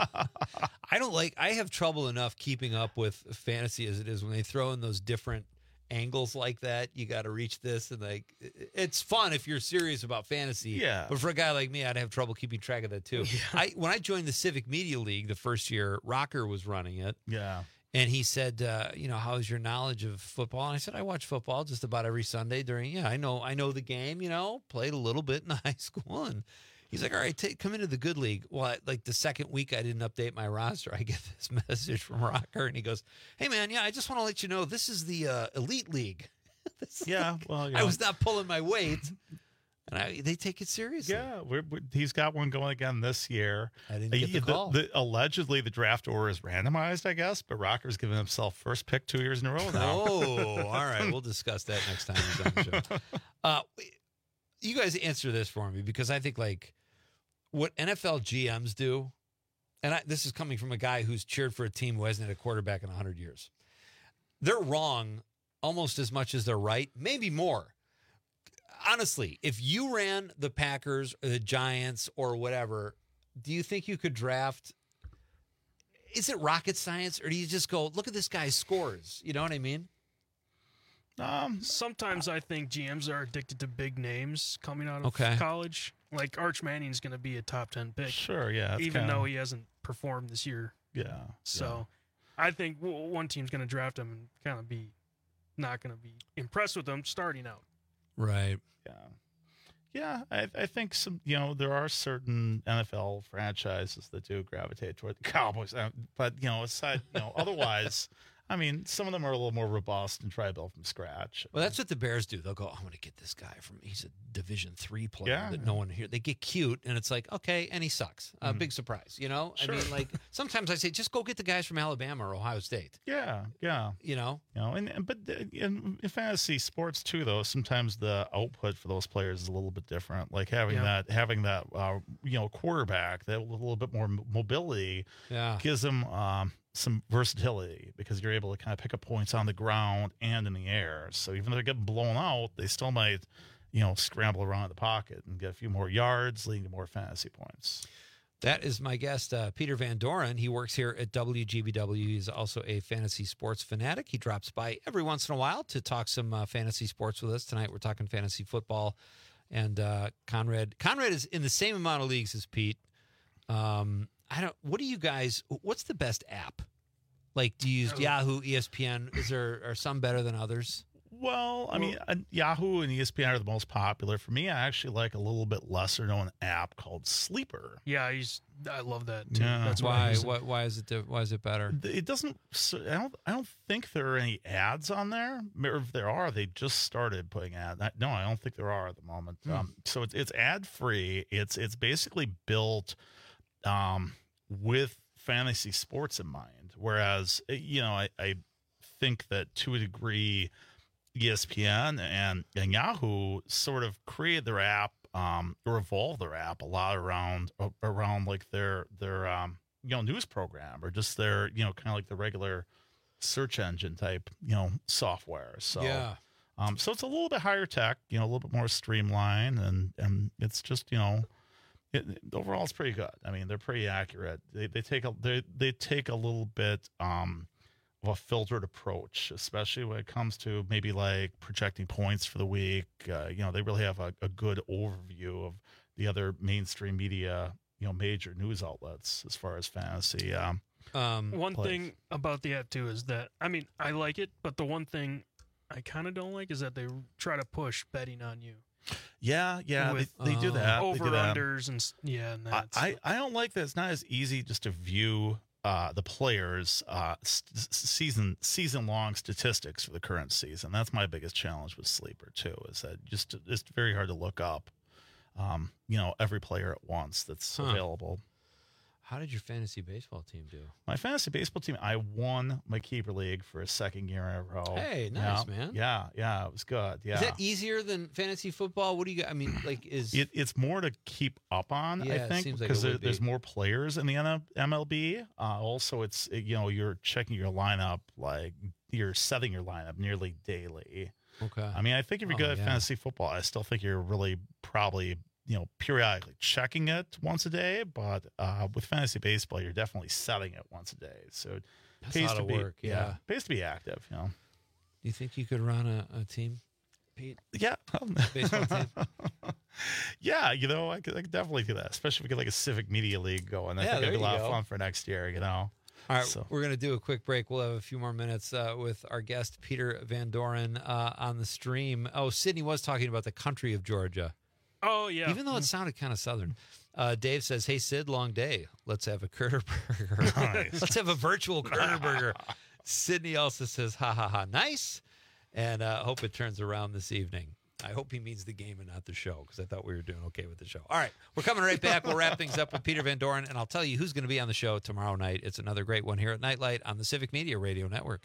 [SPEAKER 5] I have trouble enough keeping up with fantasy as it is when they throw in those different angles like that. You got to reach this, and like it's fun if you're serious about fantasy.
[SPEAKER 14] Yeah.
[SPEAKER 5] But for a guy like me, I'd have trouble keeping track of that too.
[SPEAKER 2] Yeah.
[SPEAKER 5] When I joined the Civic Media League the first year, Rocker was running it.
[SPEAKER 14] Yeah.
[SPEAKER 5] And he said, how's your knowledge of football? And I said, I watch football just about every Sunday I know the game, played a little bit in high school. And he's like, all right, come into the good league. Well, like the second week I didn't update my roster. I get this message from Rocker, and he goes, hey, man, I just want to let you know this is the elite league. I was not pulling my weight. And they take it seriously.
[SPEAKER 14] Yeah, he's got one going again this year.
[SPEAKER 5] I didn't get the call.
[SPEAKER 14] Allegedly, the draft order is randomized, I guess, but Rocker's given himself first pick 2 years in a row now.
[SPEAKER 5] Oh, all right. We'll discuss that next time he's on the show. You guys answer this for me, because I think, like, what NFL GMs do, and this is coming from a guy who's cheered for a team who hasn't had a quarterback in 100 years. They're wrong almost as much as they're right, maybe more. Honestly, if you ran the Packers or the Giants or whatever, do you think you could draft? Is it rocket science, or do you just go, look at this guy's scores? You know what I mean?
[SPEAKER 2] Sometimes I think GMs are addicted to big names coming out of college. Like Arch Manning's going to be a top 10 pick.
[SPEAKER 14] Sure, yeah.
[SPEAKER 2] Even though he hasn't performed this year.
[SPEAKER 14] Yeah.
[SPEAKER 2] So I think one team's going to draft him and kind of be not going to be impressed with him starting out.
[SPEAKER 5] Right.
[SPEAKER 14] Yeah, I think there are certain NFL franchises that do gravitate toward the Cowboys, but aside, otherwise, I mean, some of them are a little more robust and try to build from scratch.
[SPEAKER 5] Well, that's what the Bears do. They'll go, I'm going to get this guy he's a Division III player that no one here. They get cute, and it's like, okay, and he sucks. Big surprise,
[SPEAKER 14] Sure.
[SPEAKER 5] I mean, like, sometimes I say, just go get the guys from Alabama or Ohio State.
[SPEAKER 14] Yeah. But in fantasy sports too, though, sometimes the output for those players is a little bit different. Like having that quarterback, that little bit more mobility, gives them some versatility because you're able to kind of pick up points on the ground and in the air. So even though they're getting blown out, they still might, scramble around the pocket and get a few more yards, leading to more fantasy points.
[SPEAKER 5] That is my guest, Peter Van Doren. He works here at WGBW. He's also a fantasy sports fanatic. He drops by every once in a while to talk some fantasy sports with us. Tonight we're talking fantasy football. And Conrad is in the same amount of leagues as Pete. What's the best app? Like, do you use Yahoo, ESPN? Are some better than others?
[SPEAKER 14] Well, I mean, Yahoo and ESPN are the most popular. For me, I actually like a little bit lesser known app called Sleeper.
[SPEAKER 2] Yeah, I love that too.
[SPEAKER 14] Yeah.
[SPEAKER 2] That's
[SPEAKER 5] why is it better?
[SPEAKER 14] It doesn't. I don't think there are any ads on there. Or if there are, they just started putting ads. No, I don't think there are at the moment. So it's ad free. It's basically built with fantasy sports in mind. Whereas I think that to a degree, ESPN and Yahoo sort of created their app or evolved their app a lot around like their news program or just their kind of like the regular search engine type software. So so it's a little bit higher tech, a little bit more streamlined, and it's just overall it's pretty good. I mean, they're pretty accurate. They take a little bit of a filtered approach, especially when it comes to maybe like projecting points for the week. They really have a good overview of the other mainstream media, major news outlets as far as fantasy.
[SPEAKER 2] One thing about the app too is that, I mean, I like it, but the one thing I kind of don't like is that they try to push betting on you.
[SPEAKER 14] Yeah, they do that.
[SPEAKER 2] Over-unders and that's...
[SPEAKER 14] I don't like that. It's not as easy just to view the players' season-long statistics for the current season. That's my biggest challenge with Sleeper too. Is that it's very hard to look up, every player at once that's available.
[SPEAKER 5] How did your fantasy baseball team do?
[SPEAKER 14] My fantasy baseball team, I won my keeper league for a second year in a row.
[SPEAKER 5] Hey, nice, man.
[SPEAKER 14] Yeah, it was good. Yeah.
[SPEAKER 5] Is that easier than fantasy football? What do you got? I mean, like,
[SPEAKER 14] it's more to keep up on, I think, because there's more players in the MLB. Also, it's you're checking your lineup, like you're setting your lineup nearly daily.
[SPEAKER 5] Okay.
[SPEAKER 14] I mean, I think if you're good at fantasy football, I still think you're really probably periodically checking it once a day, but with fantasy baseball, you're definitely setting it once a day. So it pays to work. Yeah, pays to be active.
[SPEAKER 5] Do you think you could run a team, Pete?
[SPEAKER 14] Yeah,
[SPEAKER 5] baseball team.
[SPEAKER 14] Yeah, I could definitely do that, especially if we get like a civic media league going. I think it'd be a lot of fun for next year. All
[SPEAKER 5] right, we're going to do a quick break. We'll have a few more minutes with our guest, Peter Van Doren, on the stream. Oh, Sydney was talking about the country of Georgia.
[SPEAKER 2] Oh, yeah.
[SPEAKER 5] Even though it sounded kind of Southern. Dave says, hey, Sid, long day. Let's have a Kurter Burger.
[SPEAKER 14] Nice.
[SPEAKER 5] Let's have a virtual Kurter Burger. Sydney also says, ha, ha, ha, nice. And hope it turns around this evening. I hope he means the game and not the show, because I thought we were doing okay with the show. All right, we're coming right back. We'll wrap things up with Peter Van Doren, and I'll tell you who's going to be on the show tomorrow night. It's another great one here at Nightlight on the Civic Media Radio Network.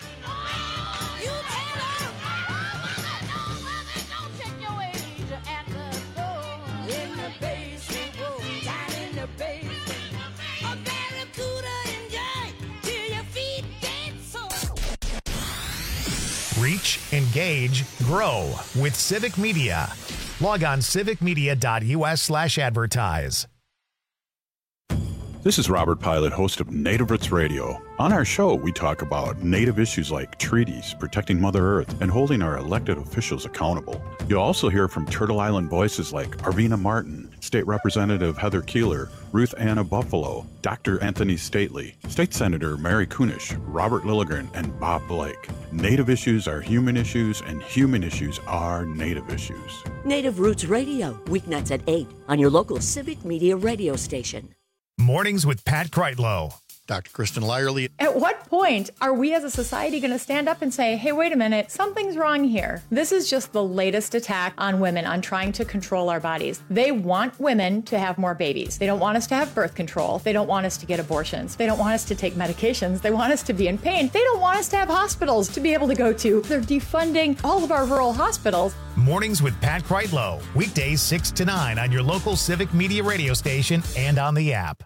[SPEAKER 1] Reach, engage, grow with Civic Media. Log on civicmedia.us/advertise.
[SPEAKER 4] This is Robert Pilot, host of Native Roots Radio. On our show, we talk about Native issues like treaties, protecting Mother Earth, and holding our elected officials accountable. You'll also hear from Turtle Island voices like Arvina Martin, State Representative Heather Keeler, Ruth Anna Buffalo, Dr. Anthony Stately, State Senator Mary Kunish, Robert Lilligren, and Bob Blake. Native issues are human issues, and human issues are Native issues.
[SPEAKER 16] Native Roots Radio, weeknights at 8 on your local Civic Media radio station.
[SPEAKER 1] Mornings with Pat Kreitlow.
[SPEAKER 15] Dr. Kristen Lyerly.
[SPEAKER 17] At what point are we as a society going to stand up and say, hey, wait a minute, something's wrong here? This is just the latest attack on women, on trying to control our bodies. They want women to have more babies. They don't want us to have birth control. They don't want us to get abortions. They don't want us to take medications. They want us to be in pain. They don't want us to have hospitals to be able to go to. They're defunding all of our rural hospitals.
[SPEAKER 1] Mornings with Pat Kreitlow. Weekdays 6 to 9 on your local Civic Media radio station and on the app.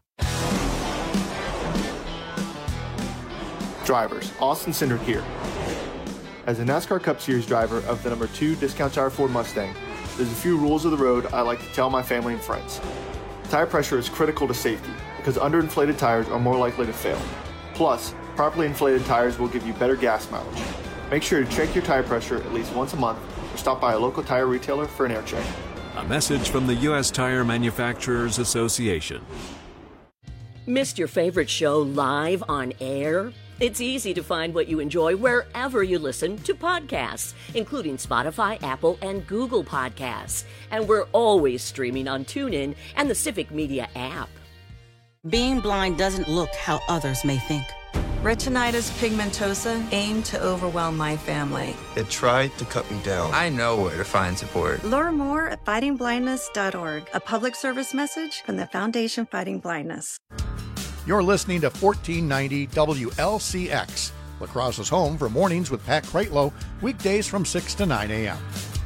[SPEAKER 18] Drivers, Austin Cindric here. As a NASCAR Cup Series driver of the number 2 Discount Tire Ford Mustang, there's a few rules of the road I like to tell my family and friends. Tire pressure is critical to safety because underinflated tires are more likely to fail. Plus, properly inflated tires will give you better gas mileage. Make sure to check your tire pressure at least once a month or stop by a local tire retailer for an air check.
[SPEAKER 19] A message from the U.S. Tire Manufacturers Association.
[SPEAKER 16] Missed your favorite show live on air? It's easy to find what you enjoy wherever you listen to podcasts, including Spotify, Apple, and Google Podcasts. And we're always streaming on TuneIn and the Civic Media app.
[SPEAKER 20] Being blind doesn't look how others may think.
[SPEAKER 21] Retinitis pigmentosa aimed to overwhelm my family.
[SPEAKER 22] It tried to cut me down. I know where to find support.
[SPEAKER 21] Learn more at fightingblindness.org, a public service message from the Foundation Fighting Blindness.
[SPEAKER 15] You're listening to 1490 WLCX, La Crosse's home for Mornings with Pat Kreitlow, weekdays from 6 to 9 a.m.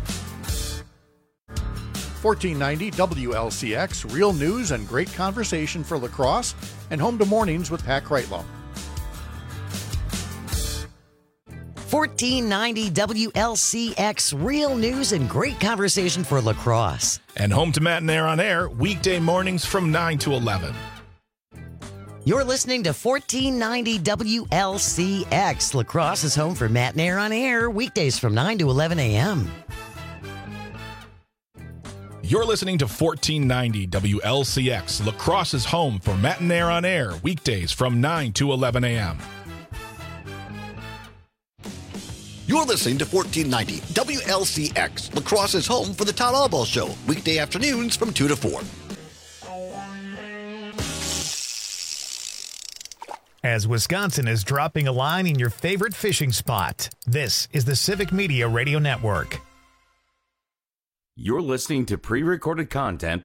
[SPEAKER 15] 1490 WLCX, real news and great conversation for La Crosse, and home to Mornings with Pat Kreitlow.
[SPEAKER 8] 1490 WLCX, real news and great conversation for La Crosse.
[SPEAKER 23] And home to Matt and Air on Air, weekday mornings from 9 to 11.
[SPEAKER 8] You're listening to 1490 WLCX. La Crosse is home for Matt and Air on Air, weekdays from 9 to 11 a.m.
[SPEAKER 23] You're listening to 1490 WLCX. La Crosse is home for Matt and Air on Air, weekdays from 9 to 11 a.m.
[SPEAKER 24] You're listening to 1490 WLCX. La Crosse is home for the Todd Alball Show, weekday afternoons from 2 to 4.
[SPEAKER 1] As Wisconsin is dropping a line in your favorite fishing spot, this is the Civic Media Radio Network.
[SPEAKER 25] You're listening to pre-recorded content.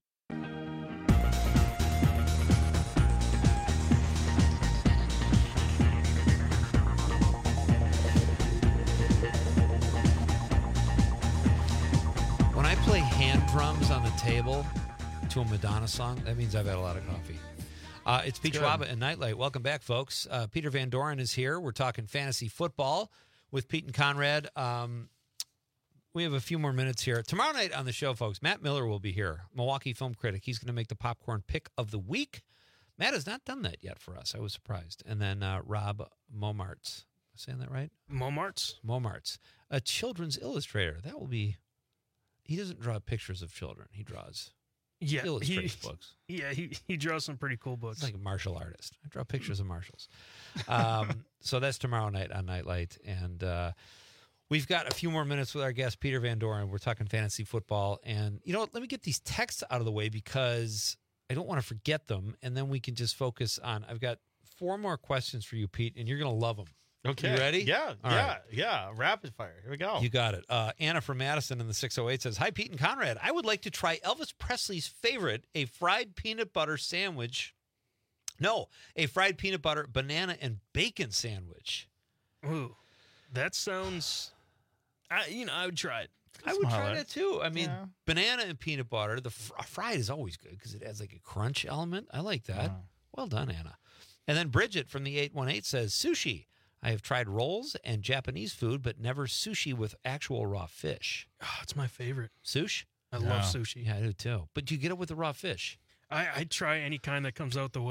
[SPEAKER 5] When I play hand drums on the table to a Madonna song, that means I've had a lot of coffee. It's Pete Schwaba and Nightlight. Welcome back, folks. Peter Van Doren is here. We're talking fantasy football with Pete and Conrad. We have a few more minutes here. Tomorrow night on the show, folks, Matt Miller will be here, Milwaukee film critic. He's going to make the popcorn pick of the week. Matt has not done that yet for us. I was surprised. And then Rob Momartz. Am I saying that right? Momartz. A children's illustrator. That will be... He doesn't draw pictures of children. He draws... illustrates books.
[SPEAKER 2] Yeah, he draws some pretty cool books.
[SPEAKER 5] He's like a martial artist. I draw pictures of marshals. So that's tomorrow night on Nightlight. And we've got a few more minutes with our guest, Peter Van Doren. We're talking fantasy football. And, you know what? Let me get these texts out of the way because I don't want to forget them. And then we can just focus on, I've got 4 more questions for you, Pete, and you're going to love them.
[SPEAKER 14] Okay.
[SPEAKER 5] You ready?
[SPEAKER 14] Yeah,
[SPEAKER 5] All right.
[SPEAKER 14] yeah. Rapid fire. Here we go.
[SPEAKER 5] You got it. Anna from Madison in the 608 says, "Hi, Pete and Conrad. I would like to try Elvis Presley's favorite, a fried peanut butter sandwich. No, a fried peanut butter, banana, and bacon sandwich."
[SPEAKER 2] Ooh, that sounds... I would try it.
[SPEAKER 5] I would try that too. I mean, banana and peanut butter. The fried is always good because it adds like a crunch element. I like that. Well done, Anna. And then Bridget from the 818 says, "Sushi. I have tried rolls and Japanese food, but never sushi with actual raw fish."
[SPEAKER 2] Oh, it's my favorite.
[SPEAKER 5] Sushi?
[SPEAKER 2] I love sushi.
[SPEAKER 5] Yeah, I do too. But do you get it with the raw fish?
[SPEAKER 2] I try any kind that comes out the way.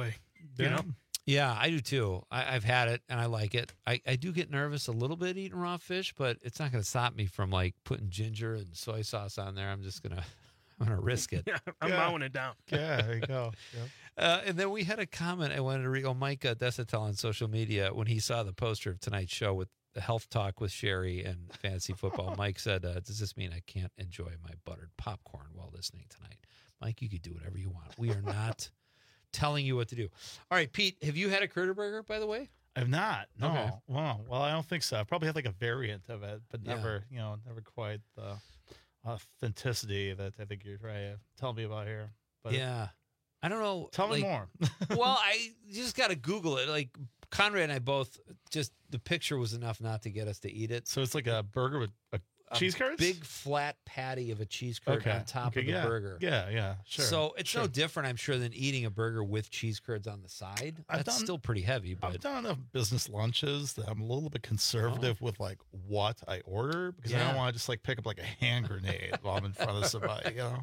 [SPEAKER 2] You know?
[SPEAKER 5] Yeah, I do too. I've had it and I like it. I do get nervous a little bit eating raw fish, but it's not going to stop me from like putting ginger and soy sauce on there. I'm gonna risk it.
[SPEAKER 2] Yeah, I'm mowing it down.
[SPEAKER 14] Yeah, there you go. Yep.
[SPEAKER 5] And then we had a comment I wanted to read. Mike Desatel on social media, when he saw the poster of tonight's show with the Health Talk with Sherry and fantasy football, Mike said, does this mean I can't enjoy my buttered popcorn while listening tonight? Mike, you could do whatever you want. We are not telling you what to do. All right, Pete, have you had a Critter Burger, by the way?
[SPEAKER 14] I've not. No.
[SPEAKER 5] Okay.
[SPEAKER 14] Well, I don't think so. I probably had like a variant of it, but never quite the authenticity that I think you're trying to tell me about here. But
[SPEAKER 5] yeah. I don't know.
[SPEAKER 14] Tell me more.
[SPEAKER 5] Well, I just got to Google it. Like Conrad and I both, just the picture was enough not to get us to eat it.
[SPEAKER 14] So it's like a burger with cheese curds?
[SPEAKER 5] Big flat patty of a cheese curd on top of the burger.
[SPEAKER 14] Yeah, sure.
[SPEAKER 5] So it's no different, I'm sure, than eating a burger with cheese curds on the side. That's still pretty heavy. But
[SPEAKER 14] I've done enough business lunches that I'm a little bit conservative with like what I order, because I don't want to just like pick up like a hand grenade while I'm in front of somebody, you know?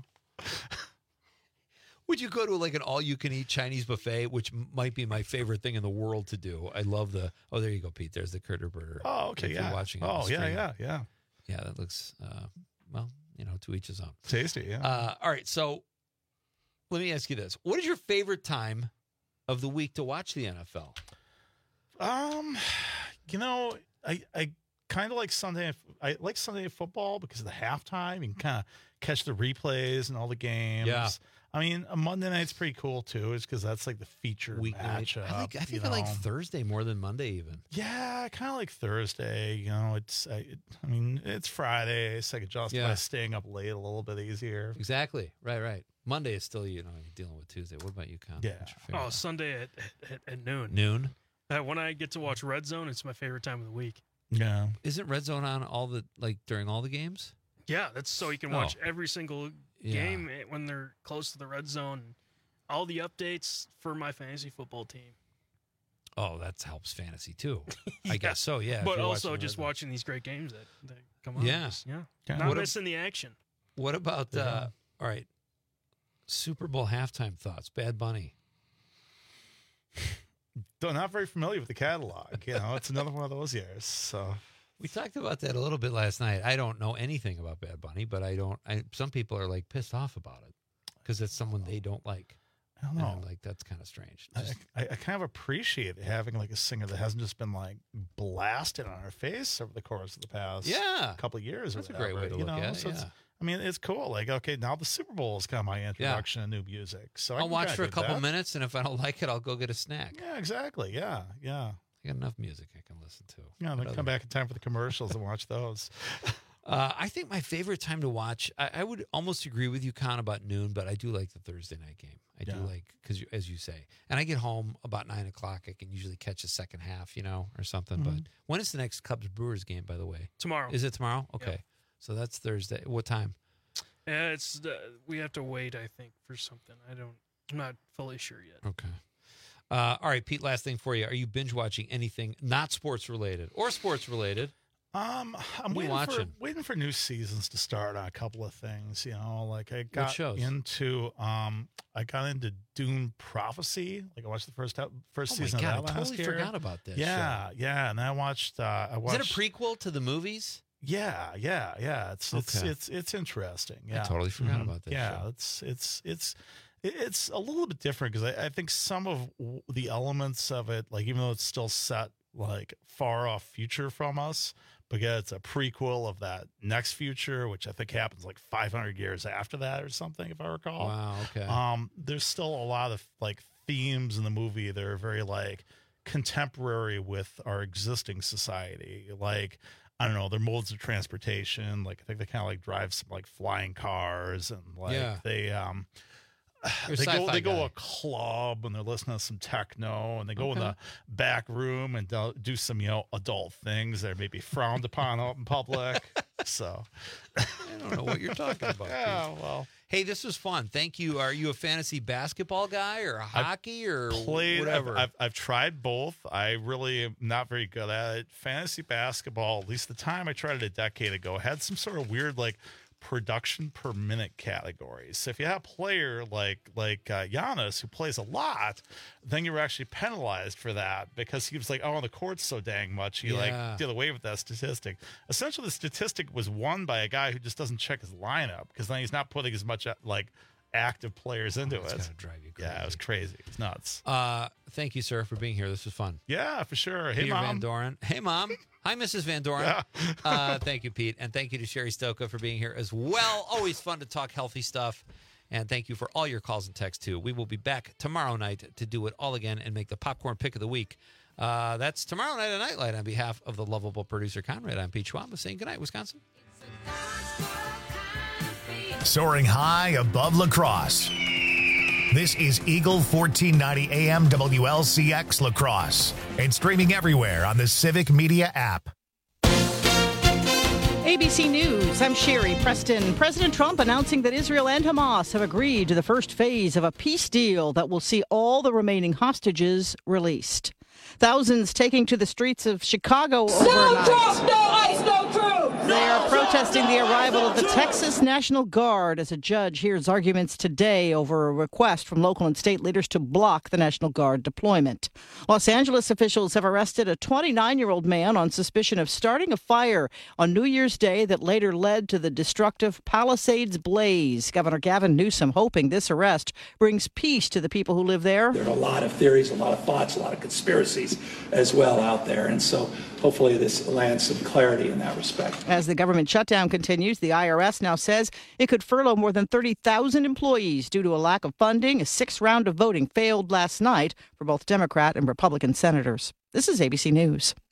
[SPEAKER 5] Would you go to like an all-you-can-eat Chinese buffet, which might be my favorite thing in the world to do? I love the. Oh, there you go, Pete. There's the Critter Burger.
[SPEAKER 14] Oh, okay,
[SPEAKER 5] if you're watching.
[SPEAKER 14] Oh, yeah.
[SPEAKER 5] Yeah, that looks. Well, to each his own.
[SPEAKER 14] Tasty, yeah.
[SPEAKER 5] All right, so let me ask you this: what is your favorite time of the week to watch the NFL?
[SPEAKER 14] I kind of like Sunday. I like Sunday football because of the halftime. You can kind of catch the replays and all the games.
[SPEAKER 5] Yeah.
[SPEAKER 14] I mean, a Monday night's pretty cool too, is because that's like the feature matchup.
[SPEAKER 5] I think I like Thursday more than Monday even.
[SPEAKER 14] Yeah, I kind of like Thursday. It's Friday, so I could justify staying up late a little bit easier.
[SPEAKER 5] Exactly. Right. Monday is still, you're dealing with Tuesday. What about you, Con?
[SPEAKER 14] Yeah.
[SPEAKER 2] Sunday at noon.
[SPEAKER 5] Noon?
[SPEAKER 2] When I get to watch Red Zone, it's my favorite time of the week.
[SPEAKER 14] Yeah.
[SPEAKER 5] Isn't Red Zone on during all the games?
[SPEAKER 2] Yeah, that's so you can watch every single game when they're close to the red zone. All the updates for my fantasy football team.
[SPEAKER 5] Oh, that helps fantasy too. I guess so, yeah.
[SPEAKER 2] But also just watching these great games that come on.
[SPEAKER 5] Yeah.
[SPEAKER 2] Not missing the action.
[SPEAKER 5] What about, all right, Super Bowl halftime thoughts? Bad Bunny.
[SPEAKER 14] Not very familiar with the catalog. It's another one of those years, so...
[SPEAKER 5] We talked about that a little bit last night. I don't know anything about Bad Bunny, but some people are like pissed off about it because it's someone they don't like.
[SPEAKER 14] I don't know.
[SPEAKER 5] And that's kind of strange.
[SPEAKER 14] I kind of appreciate having like a singer that hasn't just been like blasted on our face over the course of the past couple of years.
[SPEAKER 5] That's
[SPEAKER 14] or
[SPEAKER 5] a great way to look at it.
[SPEAKER 14] It's cool. Like, okay, now the Super Bowl is kind of my introduction to new music. So
[SPEAKER 5] I'll watch for a couple minutes, and if I don't like it, I'll go get a snack.
[SPEAKER 14] Yeah, exactly. Yeah.
[SPEAKER 5] I got enough music I can listen to.
[SPEAKER 14] Yeah, then come back in time for the commercials and watch those.
[SPEAKER 5] I think my favorite time to watch, I would almost agree with you, Con, about noon, but I do like the Thursday night game. I do like, because as you say, and I get home about 9 o'clock. I can usually catch the second half, or something. Mm-hmm. But when is the next Cubs-Brewers game, by the way?
[SPEAKER 2] Tomorrow.
[SPEAKER 5] Is it tomorrow? Okay. Yep. So that's Thursday. What time?
[SPEAKER 2] We have to wait, I think, for something. I'm not fully sure yet.
[SPEAKER 5] Okay. All right, Pete, last thing for you. Are you binge watching anything not sports related or sports related?
[SPEAKER 14] I'm waiting for new seasons to start on a couple of things. Like I got into Dune Prophecy. Like I watched the first season of that last year.
[SPEAKER 5] I totally forgot about that.
[SPEAKER 14] Yeah, and I watched.
[SPEAKER 5] Is it a prequel to the movies?
[SPEAKER 14] Yeah. It's interesting. Yeah,
[SPEAKER 5] I totally forgot about that.
[SPEAKER 14] Yeah, it's a little bit different because I think some of the elements of it, like even though it's still set like far off future from us, because it's a prequel of that next future, which I think happens like 500 years after that or something, if I recall.
[SPEAKER 5] Wow. Okay.
[SPEAKER 14] There's still a lot of like themes in the movie that are very like contemporary with our existing society. Like, I don't know, their modes of transportation. Like I think they kind of like drive some like flying cars and like they go to a club and they're listening to some techno and they go in the back room and do some adult things that are maybe frowned upon out in public. So
[SPEAKER 5] I don't know what you're talking about.
[SPEAKER 14] Yeah, well,
[SPEAKER 5] hey, this was fun. Thank you. Are you a fantasy basketball guy or hockey or whatever?
[SPEAKER 14] I've tried both. I really am not very good at it. Fantasy basketball, at least the time I tried it a decade ago, had some sort of weird like production per minute categories. So if you have a player like Giannis who plays a lot, then you're actually penalized for that because he was like, oh, the court's so dang much. He did away with that statistic. Essentially, the statistic was won by a guy who just doesn't check his lineup because then he's not putting as much active players into it.
[SPEAKER 5] It's gotta drive you crazy.
[SPEAKER 14] Yeah, it was crazy. It's nuts.
[SPEAKER 5] Thank you, sir, for being here. This was fun.
[SPEAKER 14] Yeah, for sure. Hey,
[SPEAKER 5] Peter
[SPEAKER 14] Mom.
[SPEAKER 5] Van Doren. Hey, Mom. Hi, Mrs. Van Doren.
[SPEAKER 14] Yeah.
[SPEAKER 5] Thank you, Pete. And thank you to Sherry Stoka for being here as well. Always fun to talk healthy stuff. And thank you for all your calls and texts, too. We will be back tomorrow night to do it all again and make the popcorn pick of the week. That's tomorrow night at Nightlight. On behalf of the lovable producer, Conrad, I'm Pete Schwab saying goodnight, Wisconsin.
[SPEAKER 1] Soaring high above La Crosse. This is Eagle 1490 AM WLCX La Crosse and streaming everywhere on the Civic Media app.
[SPEAKER 6] ABC News, I'm Sherry Preston. President Trump announcing that Israel and Hamas have agreed to the first phase of a peace deal that will see all the remaining hostages released. Thousands taking to the streets of Chicago overnight.
[SPEAKER 30] No Trump, no ICE, no troops!
[SPEAKER 6] They are protesting the arrival of the Texas National Guard as a judge hears arguments today over a request from local and state leaders to block the National Guard deployment. Los Angeles officials have arrested a 29-year-old man on suspicion of starting a fire on New Year's Day that later led to the destructive Palisades blaze. Governor Gavin Newsom hoping this arrest brings peace to the people who live there.
[SPEAKER 7] There are a lot of theories, a lot of thoughts, a lot of conspiracies as well out there. And so hopefully this lands some clarity in that respect.
[SPEAKER 6] As the government shutdown continues, the IRS now says it could furlough more than 30,000 employees due to a lack of funding. A 6th round of voting failed last night for both Democrat and Republican senators. This is ABC News.